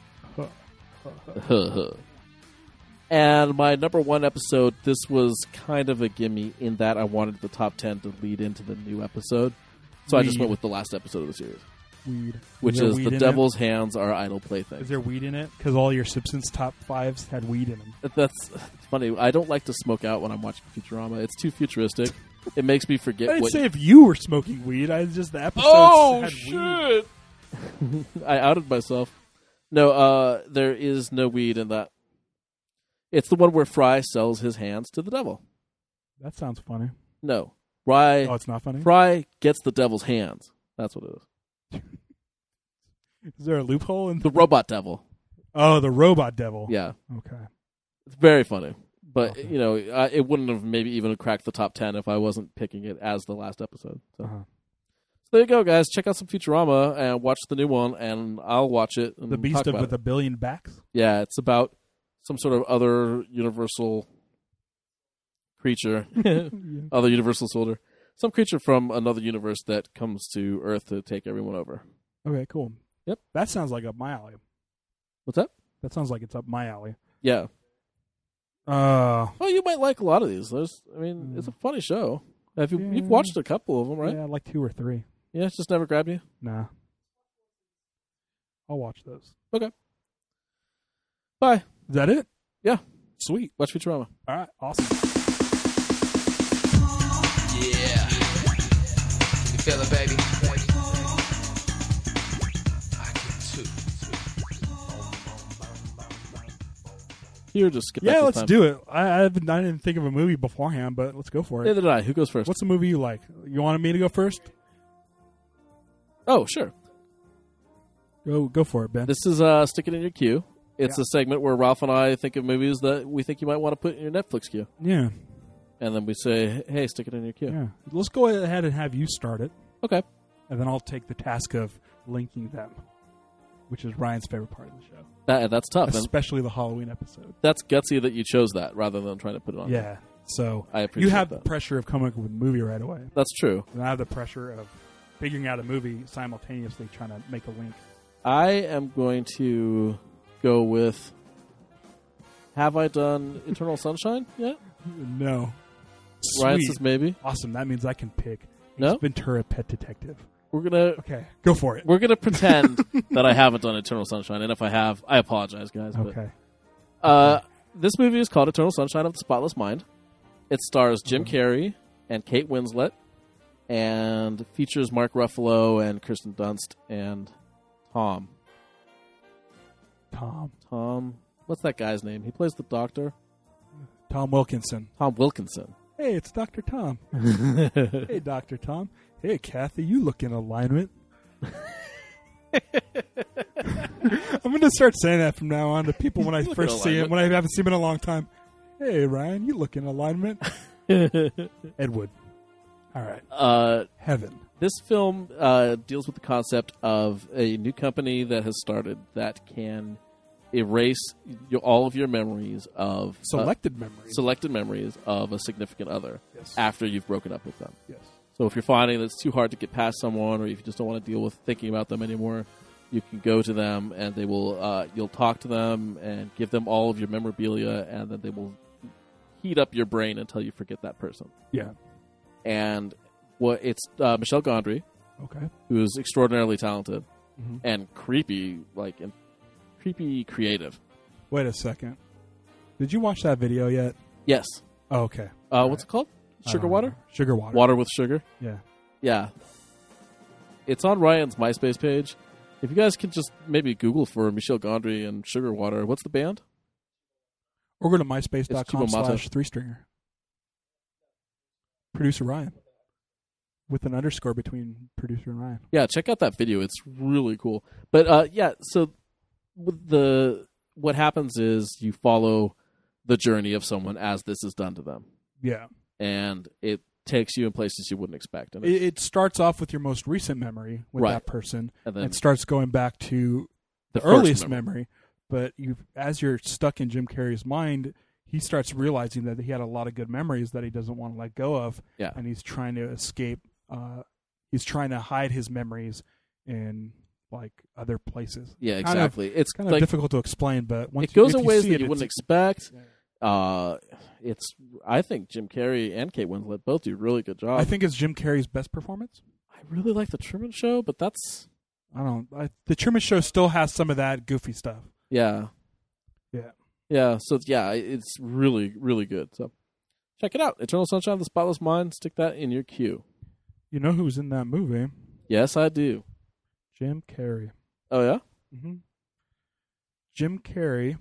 And my number one episode, this was kind of a gimme in that I wanted the top ten to lead into the new episode. So I just Weed. went with the last episode of the series, Weed. which there is weed The in Devil's Hands Are Idle Playthings. It? Is there weed in it? Because all your Simpsons top fives had weed in them. That's it's funny. I don't like to smoke out when I'm watching Futurama. It's too futuristic. It makes me I forget didn't what. say if you were smoking weed. I just the episodes Oh had shit! I outed myself. No, uh, there is no weed in that. It's the one where Fry sells his hands to the devil. weed. That sounds funny. No, Fry Oh, it's not funny. Fry gets the devil's hands. That's what it is. Is there a loophole in The robot devil. Oh, the robot devil. Yeah, Okay. it's very funny. But Okay. you know, I, it wouldn't have maybe even cracked the top ten if I wasn't picking it as the last episode. So. Uh-huh. So there you go, guys. Check out some Futurama and watch the new one, and I'll watch it. And The beast talk of about with it. a billion backs. Yeah, it's about some sort of other universal creature, other universal soldier, some creature from another universe that comes to Earth to take everyone over. Okay, cool. Yep. That sounds like up my alley. What's that? That sounds like it's up my alley. Yeah. Uh, Oh, you might like a lot of these. There's, I mean, it's a funny show. Have you, Yeah. You've watched a couple of them, right? yeah, like two or three. Yeah, it's just never grabbed you. Nah. I'll watch those. Bye. Is that it? Yeah. Sweet. Watch Futurama. All right. Awesome. Yeah. You feel it, baby? I can too. Here, just skip back Yeah, to let's time. do it. I, I haven't- I didn't think of a movie beforehand, but let's go for it. Neither did I. Who goes first? What's a movie you like? You wanted me to go first? Oh, sure. Go go for it, Ben. This is uh, Stick It in Your Queue. It's Yeah. a segment where Ralph and I think of movies that we think you might want to put in your Netflix queue. yeah. And then we say, hey, stick it in your queue. Yeah. Let's go ahead and have you start it, Okay. and then I'll take the task of linking them, which is Ryan's favorite part of the show, That, that's tough. And especially the Halloween episode. that's gutsy that you chose that rather than trying to put it on. Yeah. So I appreciate you have that. the pressure of coming up with a movie right away, That's true. and I have the pressure of figuring out a movie simultaneously trying to make a link. I am going to go with, have I done Eternal Sunshine yet? No. Ryan Sweet. says maybe. Awesome. That means I can pick No? Ace Ventura Pet Detective. We're gonna Okay. Go for it. we're gonna pretend that I haven't done Eternal Sunshine, and if I have, I apologize, guys. But, Okay. uh, this movie is called Eternal Sunshine of the Spotless Mind. It stars Jim Okay. Carrey and Kate Winslet, and features Mark Ruffalo and Kirsten Dunst and Tom. Tom. Tom. what's that guy's name? He plays the doctor. Tom Wilkinson. Tom Wilkinson. Hey, it's Doctor Tom. Hey, Doctor Tom. Hey, Kathy, you look in alignment. I'm going to start saying that from now on to people when I Look first in see him, alignment. when I haven't seen him in a long time. Hey, Ryan, you look in alignment. Ed Wood. All right. Uh, Heaven. this film uh, deals with the concept of a new company that has started that can erase your, all of your memories of uh, Selected memories. selected memories of a significant other Yes. after you've broken up with them. Yes. So if you're finding that it's too hard to get past someone, or if you just don't want to deal with thinking about them anymore, you can go to them and they will. Uh, you'll talk to them and give them all of your memorabilia, and then they will heat up your brain until you forget that person. Yeah. And what it's uh, Michelle Gondry, Okay. who is extraordinarily talented Mm-hmm. and creepy, like and creepy creative. Wait a second. Did you watch that video yet? Yes. Oh, okay. Uh, what's it called? I Sugar don't water? know. Sugar water. Water with sugar? Yeah. Yeah. It's on Ryan's MySpace page. If you guys could just maybe Google for Michelle Gondry and Sugar Water. What's the band? Or go to myspace dot com It's Chibo Mata. slash three stringer. Producer Ryan. With an underscore between producer and Ryan. Yeah, check out that video. It's really cool. But uh, yeah, so with the what happens is you follow the journey of someone as this is done to them, Yeah. and it takes you in places you wouldn't expect. And, It, it starts off with your most recent memory with Right. that person. and then And starts going back to the the first earliest memory. memory. But you, as you're stuck in Jim Carrey's mind, he starts realizing that he had a lot of good memories that he doesn't want to let go of. Yeah. And he's trying to escape. Uh, he's trying to hide his memories in like other places. Yeah, Kind of- exactly. It's Kind of like difficult to explain, but once it goes you, in if ways see that it, you wouldn't it's- expect. Uh, it's I think Jim Carrey and Kate Winslet both do a really good job. I think it's Jim Carrey's best performance. I really like the Truman Show, but that's I don't. I, the Truman Show still has some of that goofy stuff. yeah, Yeah. yeah. So yeah, it's really really good. So check it out. Eternal Sunshine of the Spotless Mind. Stick that in your queue. You know who's in that movie? Yes, I do. Jim Carrey. Oh yeah. Mm-hmm. Jim Carrey.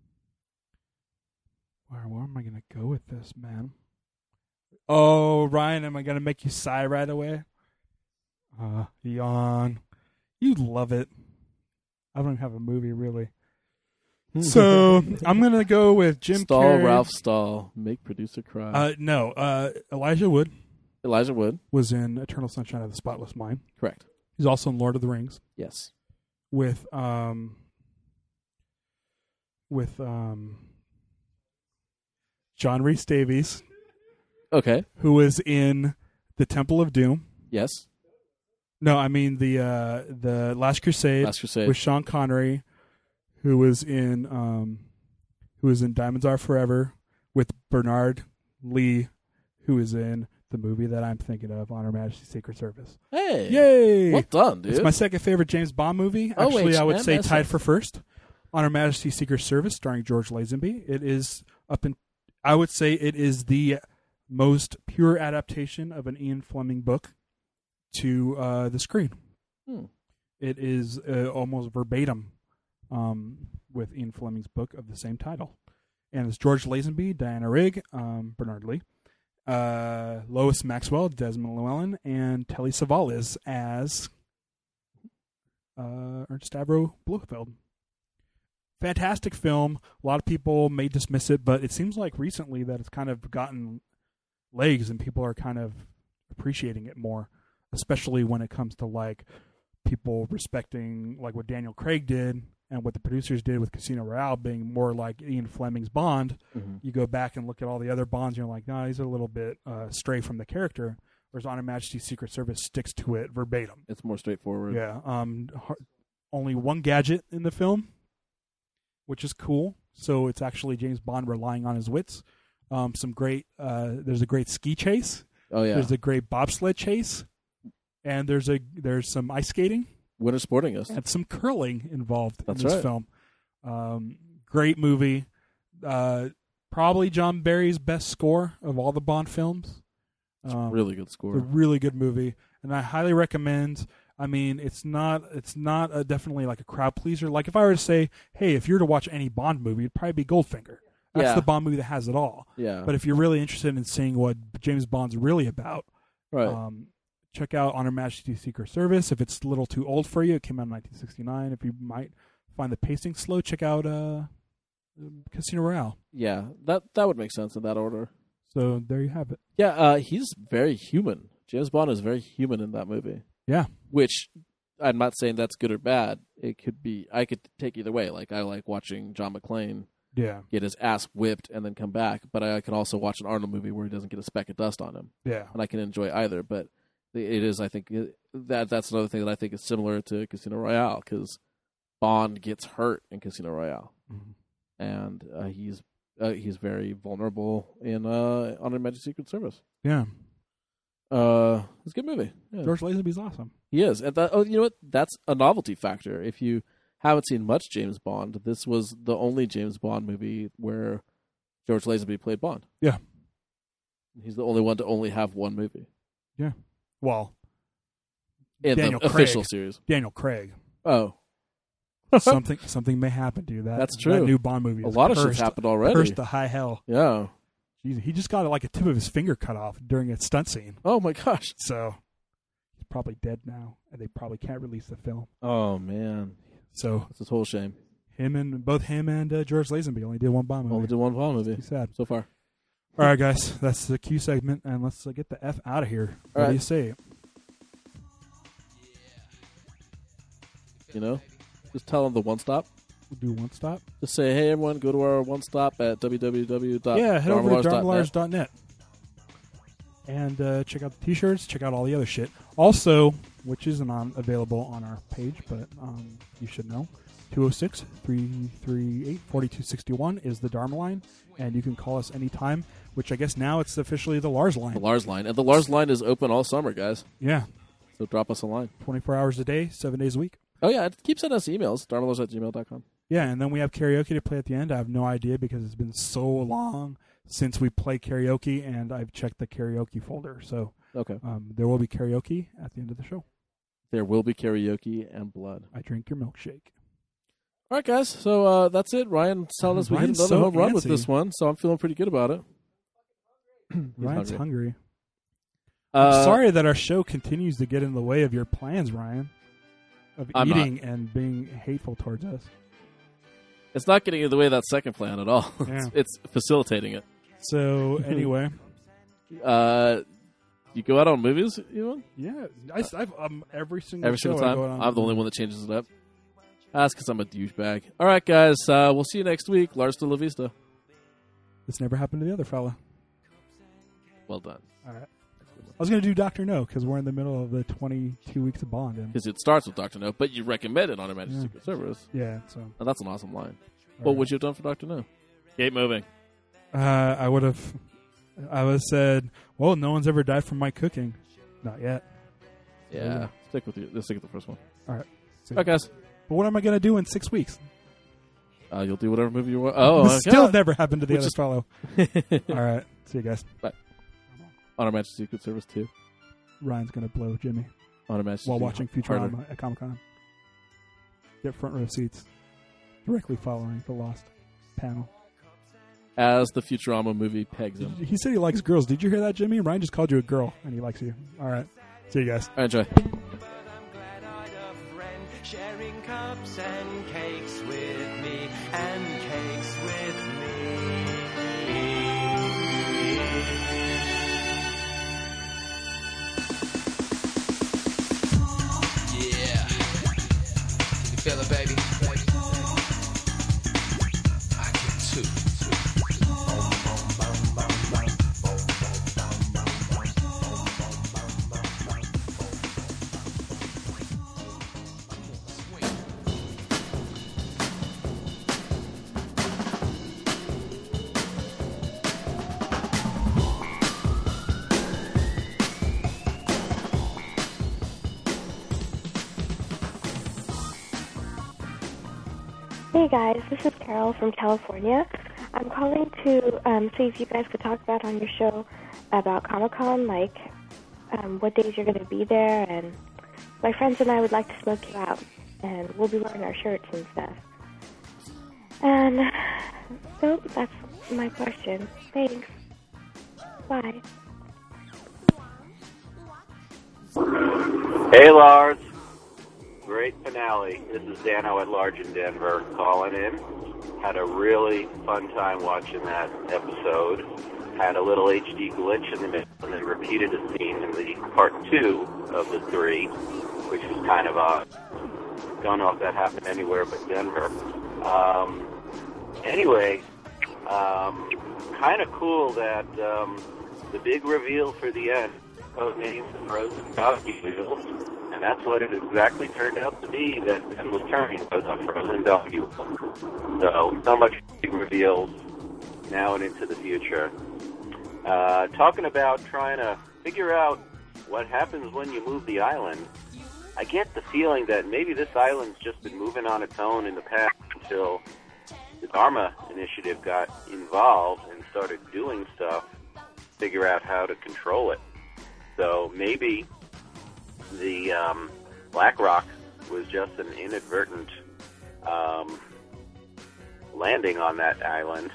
Where, where am I going to go with this, man? Oh, Ryan, am I going to make you sigh right away? Uh, yawn. You love it. I don't have a movie, really. So, I'm going to go with Jim Stall, Carrey. Ralph Stall, make producer cry. Uh, no, uh, Elijah Wood Elijah Wood. was in Eternal Sunshine of the Spotless Mind. Correct. He's also in Lord of the Rings Yes. with, um, with, um, John Rhys Davies, Okay. who was in the Temple of Doom. Yes. No, I mean the uh, the Last Crusade, Last Crusade. with Sean Connery, who was in um, who was in Diamonds Are Forever with Bernard Lee, who is in the movie that I'm thinking of, On Her Majesty's Secret Service. Hey. Yay! Well done, dude. It's my second favorite James Bond movie. Oh, Actually, I would H M say S. tied for first. On Her Majesty's Secret Service, starring George Lazenby. It is up in. I would say it is the most pure adaptation of an Ian Fleming book to uh, the screen. Hmm. It is uh, almost verbatim um, with Ian Fleming's book of the same title, and it's George Lazenby, Diana Rigg, um, Bernard Lee, uh, Lois Maxwell, Desmond Llewellyn, and Telly Savalas as uh, Ernst Stavro Blofeld. Fantastic film. A lot of people may dismiss it, but it seems like recently that it's kind of gotten legs and people are kind of appreciating it more, especially when it comes to like people respecting like what Daniel Craig did and what the producers did with Casino Royale being more like Ian Fleming's Bond. Mm-hmm. You go back and look at all the other Bonds and you're like, no, these are a little bit uh, stray from the character, whereas On Her Majesty's Secret Service sticks to it verbatim. It's more straightforward. Yeah. Um, har- only one gadget in the film, which is cool. So it's actually James Bond relying on his wits. Um, some great. Uh, there's a great ski chase. Oh yeah. There's a great bobsled chase, and there's a there's some ice skating Winter Sporting Us. and some curling involved That's in this right. film. Um, great movie. Uh, probably John Barry's best score of all the Bond films. It's Um, a really good It's a score. really good movie, and I highly recommend. I mean, it's not it's not a, definitely like a crowd pleaser. Like if I were to say, hey, if you're to watch any Bond movie, it'd probably be Goldfinger. That's Yeah. the Bond movie that has it all. Yeah. But if you're really interested in seeing what James Bond's really about, right. um, check out On Her Majesty's Secret Service. If it's a little too old for you, it came out in nineteen sixty-nine. If you might find the pacing slow, check out uh, Casino Royale. Yeah, that that would make sense in that order. So there you have it. Yeah, uh, he's very human. James Bond is very human in that movie. Yeah. Which I'm not saying that's good or bad. It could be. I could take either way. Like I like watching John McClane Yeah. get his ass whipped and then come back, but I can also watch an Arnold movie where he doesn't get a speck of dust on him, Yeah. and I can enjoy either. But it is, I think, that that's another thing that I think is similar to Casino Royale, because Bond gets hurt in Casino Royale, Mhm. and uh, he's uh, he's very vulnerable in uh, On Her Majesty's Secret Service. Yeah. Uh, it's a good movie. Yeah. George Lazenby's awesome. He is. And that, oh, you know what? That's a novelty factor. If you haven't seen much James Bond, this was the only James Bond movie where George Lazenby played Bond. Yeah. He's the only one to only have one movie Yeah. Well, in Daniel the Craig. official series. Daniel Craig. Oh, something something may happen to you. That That's that true. new Bond movie. a is lot of cursed, shit's happened already. Cursed to high hell. Yeah. Jeez, he just got like a tip of his finger cut off during a stunt scene. Oh my gosh. So he's probably dead now, and they probably can't release the film. Oh man, So that's a total shame. him and both him and uh, George Lazenby only did one Bond movie. Only did one Bond movie Too sad. so far. All right, guys, that's the Q segment, and let's uh, get the F out of here. What All do right. you say? You know, just tell them the one stop. We'll do one stop. Just say, hey everyone, go to our one stop at w w w dot Yeah, head over to darmalars dot net. darmalars dot net and uh, check out the T-shirts. Check out all the other shit. Also, which isn't on available on our page, but um, you should know. two oh six, three three eight, four two six one is the Dharma line, and you can call us anytime, which I guess now it's officially the Lars line. The Lars line. And the Lars line is open all summer, guys. Yeah, So drop us a line. twenty-four hours a day, seven days a week. Oh, yeah. Keep sending us emails. darmalars at gmail dot com. Yeah, and then we have karaoke to play at the end. I have no idea because it's been so long since we played karaoke, and I've checked the karaoke folder. So Okay. um, there will be karaoke at the end of the show. There will be karaoke and blood. I drink your milkshake. All right, guys. So uh, that's it. Ryan's telling us we hit Ryan's another so home run with antsy. this one, so I'm feeling pretty good about it. He's Ryan's hungry. hungry. I'm Uh, sorry that our show continues to get in the way of your plans, Ryan, of I'm eating and being hateful towards us. It's not getting in the way of that second plan at all. Yeah. it's, it's facilitating it. So anyway, Uh, you go out on movies, Ewan? yeah, I, I've um, every single Every show single I time? go out on- I'm the only one that changes it up. That's because I'm a douchebag. All right, guys. Uh, we'll see you next week. Lars de la Vista. This never happened to the other fella. Well done. All right. I was going to do Doctor No because we're in the middle of the twenty-two weeks of Bond. And, Because it starts with Doctor No, but you recommend it on Her Majesty's Yeah. Secret Service. yeah, so. And that's an awesome line. all What right. would you have done for Doctor No? Keep moving. Uh, I would have. I would have said, "Well, no one's ever died from my cooking, not yet." Yeah. Yeah. Stick with you. Let's stick with the first one. All right. So- All right, guys. But what am I going to do in six weeks? Uh, you'll do whatever movie you want. Oh, this okay. still never happened to the Which other is- fellow. All right. See you guys. On Her Majesty's Secret Service two. Ryan's going to blow Jimmy On Her Majesty's while Secret watching Harder. Futurama at Comic Con. Get front row seats, directly following the Lost panel. As the Futurama movie pegs him. He said he likes girls. Did you hear that, Jimmy? Ryan just called you a girl, and he likes you. All right. See you guys. All right, enjoy. But I'm glad I'd a friend sharing cups and cakes with me, and cakes with me. Yeah. You can feel it, baby. I can too. Hey guys, this is Carol from California. I'm calling to um, see if you guys could talk about on your show about Comic-Con, like um, what days you're going to be there and my friends and I would like to smoke you out, and we'll be wearing our shirts and stuff. And so that's my question. Thanks. Bye. Hey, Lars. Great finale. This is Dano at Large in Denver calling in. Had a really fun time watching that episode. Had a little H D glitch in the middle and then repeated a scene in the part two of the three, which was kind of odd. Don't know if that happened anywhere but Denver. Um, anyway, um, kind of cool that um, the big reveal for the end, codename Frozen Doggy Wheels, and that's what it exactly turned out to be, that Ben was turning was a frozen doggy wheel. So, so much big reveals now and into the future. Uh, talking about trying to figure out what happens when you move the island, I get the feeling that maybe this island's just been moving on its own in the past until the Dharma Initiative got involved and started doing stuff to figure out how to control it. So maybe the um, Black Rock was just an inadvertent um, landing on that island.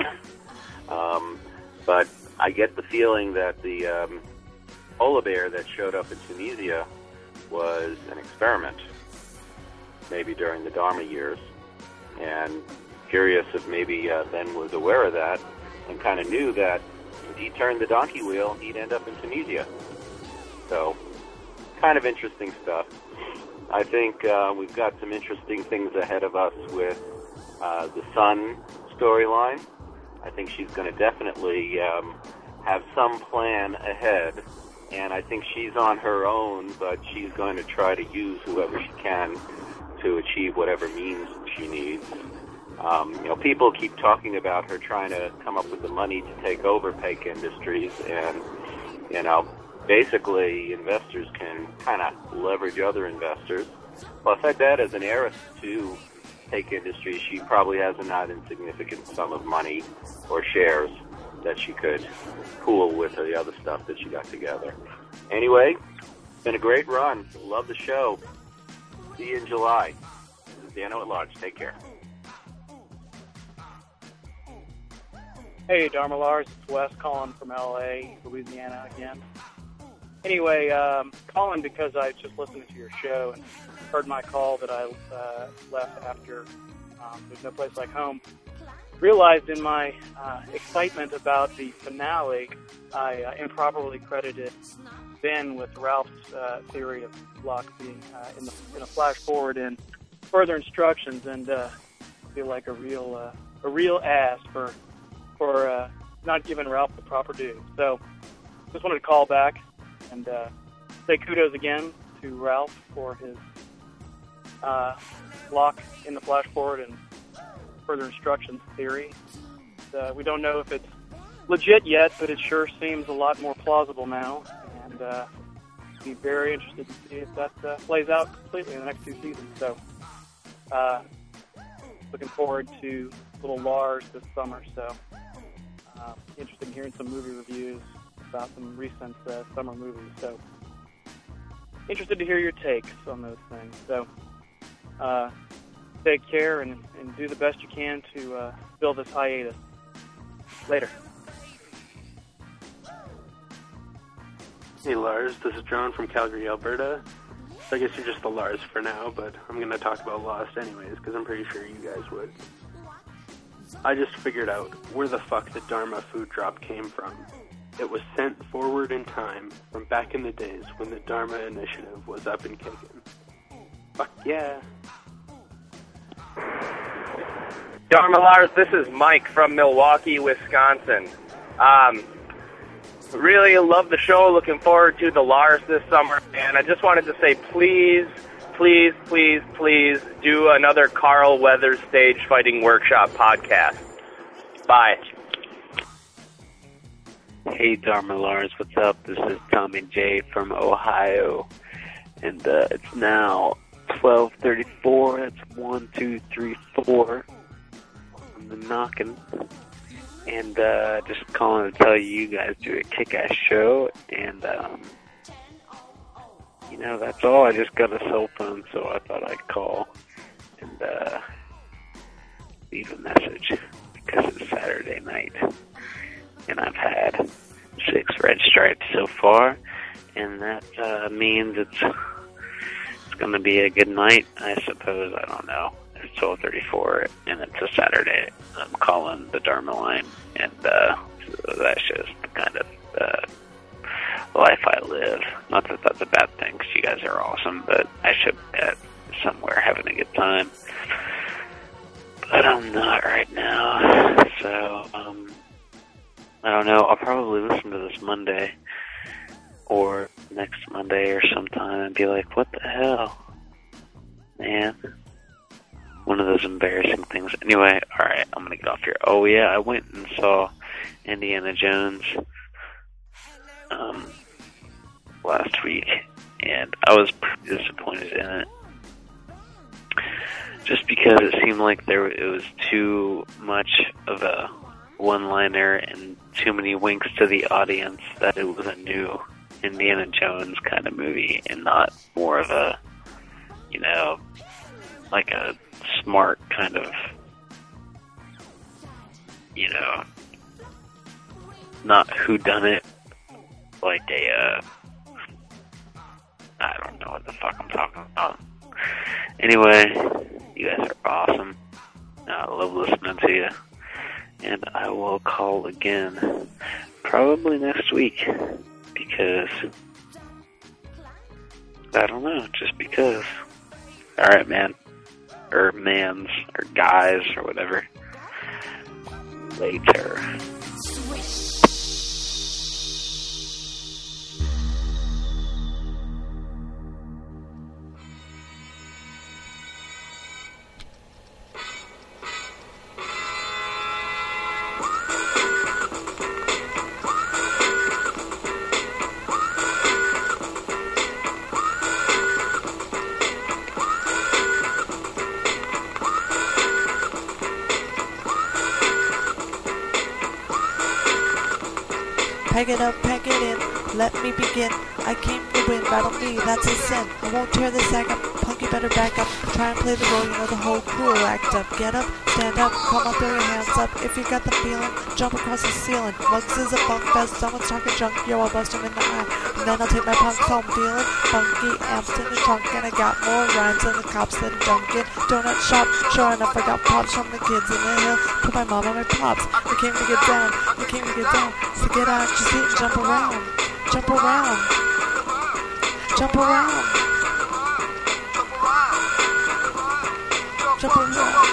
um, but I get the feeling that the um, polar bear that showed up in Tunisia was an experiment, maybe during the Dharma years. And curious if maybe uh, Ben was aware of that and kind of knew that if he turned the donkey wheel, he'd end up in Tunisia. So, kind of interesting stuff. I think uh, we've got some interesting things ahead of us with uh, the Sun storyline. I think she's going to definitely um, have some plan ahead, and I think she's on her own, but she's going to try to use whoever she can to achieve whatever means she needs. Um, you know, people keep talking about her trying to come up with the money to take over Peck Industries, and, you know, basically investors can kind of leverage other investors. Plus, I bet as an heiress to Peck Industries, she probably has a not insignificant sum of money or shares that she could pool with the other stuff that she got together. Anyway, it's been a great run. Love the show. See you in July. This is Dano at Large. Take care. Hey, Dharma Lars, it's Wes calling from L A, Louisiana again. Anyway, um, calling because I just listened to your show and heard my call that I uh, left after um, There's No Place Like Home. Realized in my uh, excitement about the finale, I uh, improperly credited Ben with Ralph's uh, theory of Locke being uh, in, the, in a flash forward and further instructions, and uh, feel like a real uh, a real ass for for uh, not giving Ralph the proper due. So, just wanted to call back and uh, say kudos again to Ralph for his uh, Locke in the flash forward and further instructions theory. Uh, we don't know if it's legit yet, but it sure seems a lot more plausible now, and uh, be very interested to see if that uh, plays out completely in the next two seasons. So, uh, looking forward to little Lars this summer. So, uh, interested in hearing some movie reviews about some recent uh, summer movies. So, interested to hear your takes on those things. So, uh, take care and, and do the best you can to uh, fill this hiatus. Later. Hey Lars, this is John from Calgary, Alberta. So I guess you're just the Lars for now, but I'm going to talk about Lost anyways, because I'm pretty sure you guys would. I just figured out where the fuck the Dharma food drop came from. It was sent forward in time from back in the days when the Dharma Initiative was up and kicking. Fuck yeah. Dharma Lars, this is Mike from Milwaukee, Wisconsin. Um, really love the show. Looking forward to the Lars this summer. And I just wanted to say, please, please, please, please do another Carl Weathers Stage Fighting Workshop podcast. Bye. Hey, Dharma Lars, what's up? This is Tommy J from Ohio. And uh, it's now twelve thirty-four. That's one, two, three, four. I'm the knocking. And uh, just calling to tell you you guys do a kick-ass show. And um, you know, that's all. I just got a cell phone, so I thought I'd call and uh, leave a message because it's Saturday night. And I've had six red stripes so far, and that uh, means it's it's going to be a good night, I suppose. I don't know. It's twelve thirty-four, and it's a Saturday. I'm calling the Dharma line, and uh, so that's just the kind of uh, life I live. Not that that's a bad thing, because you guys are awesome, but I should be at somewhere having a good time. But I'm not right now, so um, I don't know. I'll probably listen to this Monday or next Monday or sometime and be like, what the hell, man? One of those embarrassing things. Anyway, alright, I'm going to get off here. Oh, yeah, I went and saw Indiana Jones um, last week, and I was pretty disappointed in it. Just because it seemed like there it was too much of a one-liner and too many winks to the audience that it was a new Indiana Jones kind of movie and not more of a, you know, like a smart kind of, you know, not whodunit, like a, uh, I don't know what the fuck I'm talking about. Anyway, you guys are awesome. I love listening to you. And I will call again probably next week because, I don't know, just because. Alright, man. Or mans, or guys, or whatever. Later. Pack it up, pack it in, let me begin. I came to win, battle me, that's a sin. I won't tear the sack up, punk, you better back up. Try and play the role, you know the whole crew will act up. Get up, stand up, come up, throw your hands up. If you got the feeling, jump across the ceiling. Mugs is a bunk fest, someone's talking junk, yo, I'll bust him in the eye. And then I'll take my punks home, feeling funky, amps in the trunk. And I got more rhymes than the cops that Dunkin' Donut shop. Sure enough, I got pops from the kids in the hill. Put my mom on my pops, we came to get down, we came to get down. So get out your seat and jump around, jump around, jump around, jump around.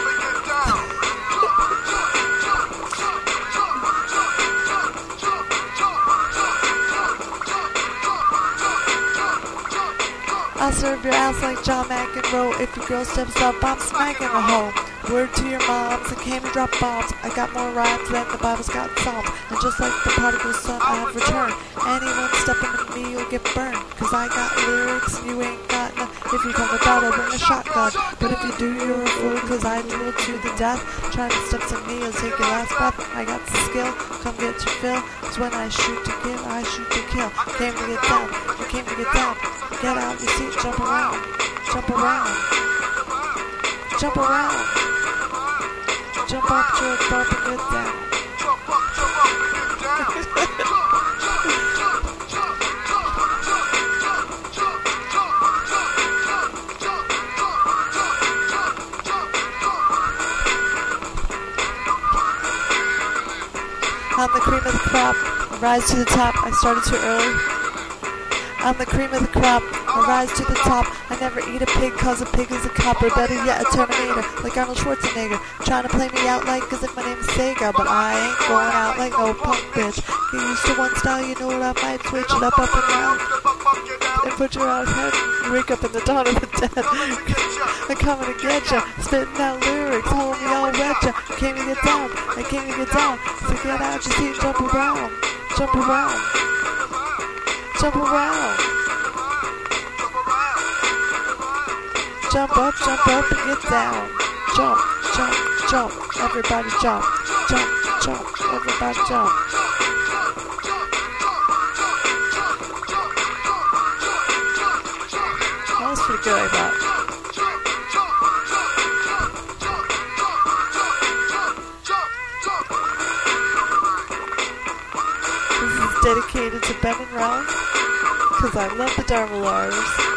I'll serve your ass like John McEnroe. If your girl steps up, I'm smacking a hoe. Word to your moms, I came to drop bombs. I got more rhymes than the Bible's got psalms. And just like the prodigal son, I have returned. Anyone stepping to me, you'll get burned. Cause I got lyrics, you ain't got none. If you come without, I'll bring a shotgun. But if you do, you're a fool, cause I duel to the death. Trying to step to me, you'll take your last breath. I got the skill, come get your fill. Cause when I shoot to kill, I shoot to kill. Came to get down, you came to get down. Get out your seat, jump around, jump around, jump around, jump up to a bump and get down. I'm the cream of the crop, I rise to the top, I started too early. I'm the cream of the crop, I rise to the top. I never eat a pig cause a pig is a cop, or better yet a Terminator, like Arnold Schwarzenegger. Trying to play me out like as if my name's Sega, but I ain't going out like no punk bitch. Get used to one style, you know what, I might switch it up, up and down. And put your out head, you wake up in the dawn of the dead. I'm coming to get ya, spitting out lyrics, holding me all wet ya. Came to get down, I came to get down. So get out your seat, jump around, jump around, jump around. Jump up, jump up and get down. Jump, jump, jump, everybody jump. Jump, jump, everybody jump. do it like that. This is dedicated to Ben and Ralph, because I love the Dharma Lars.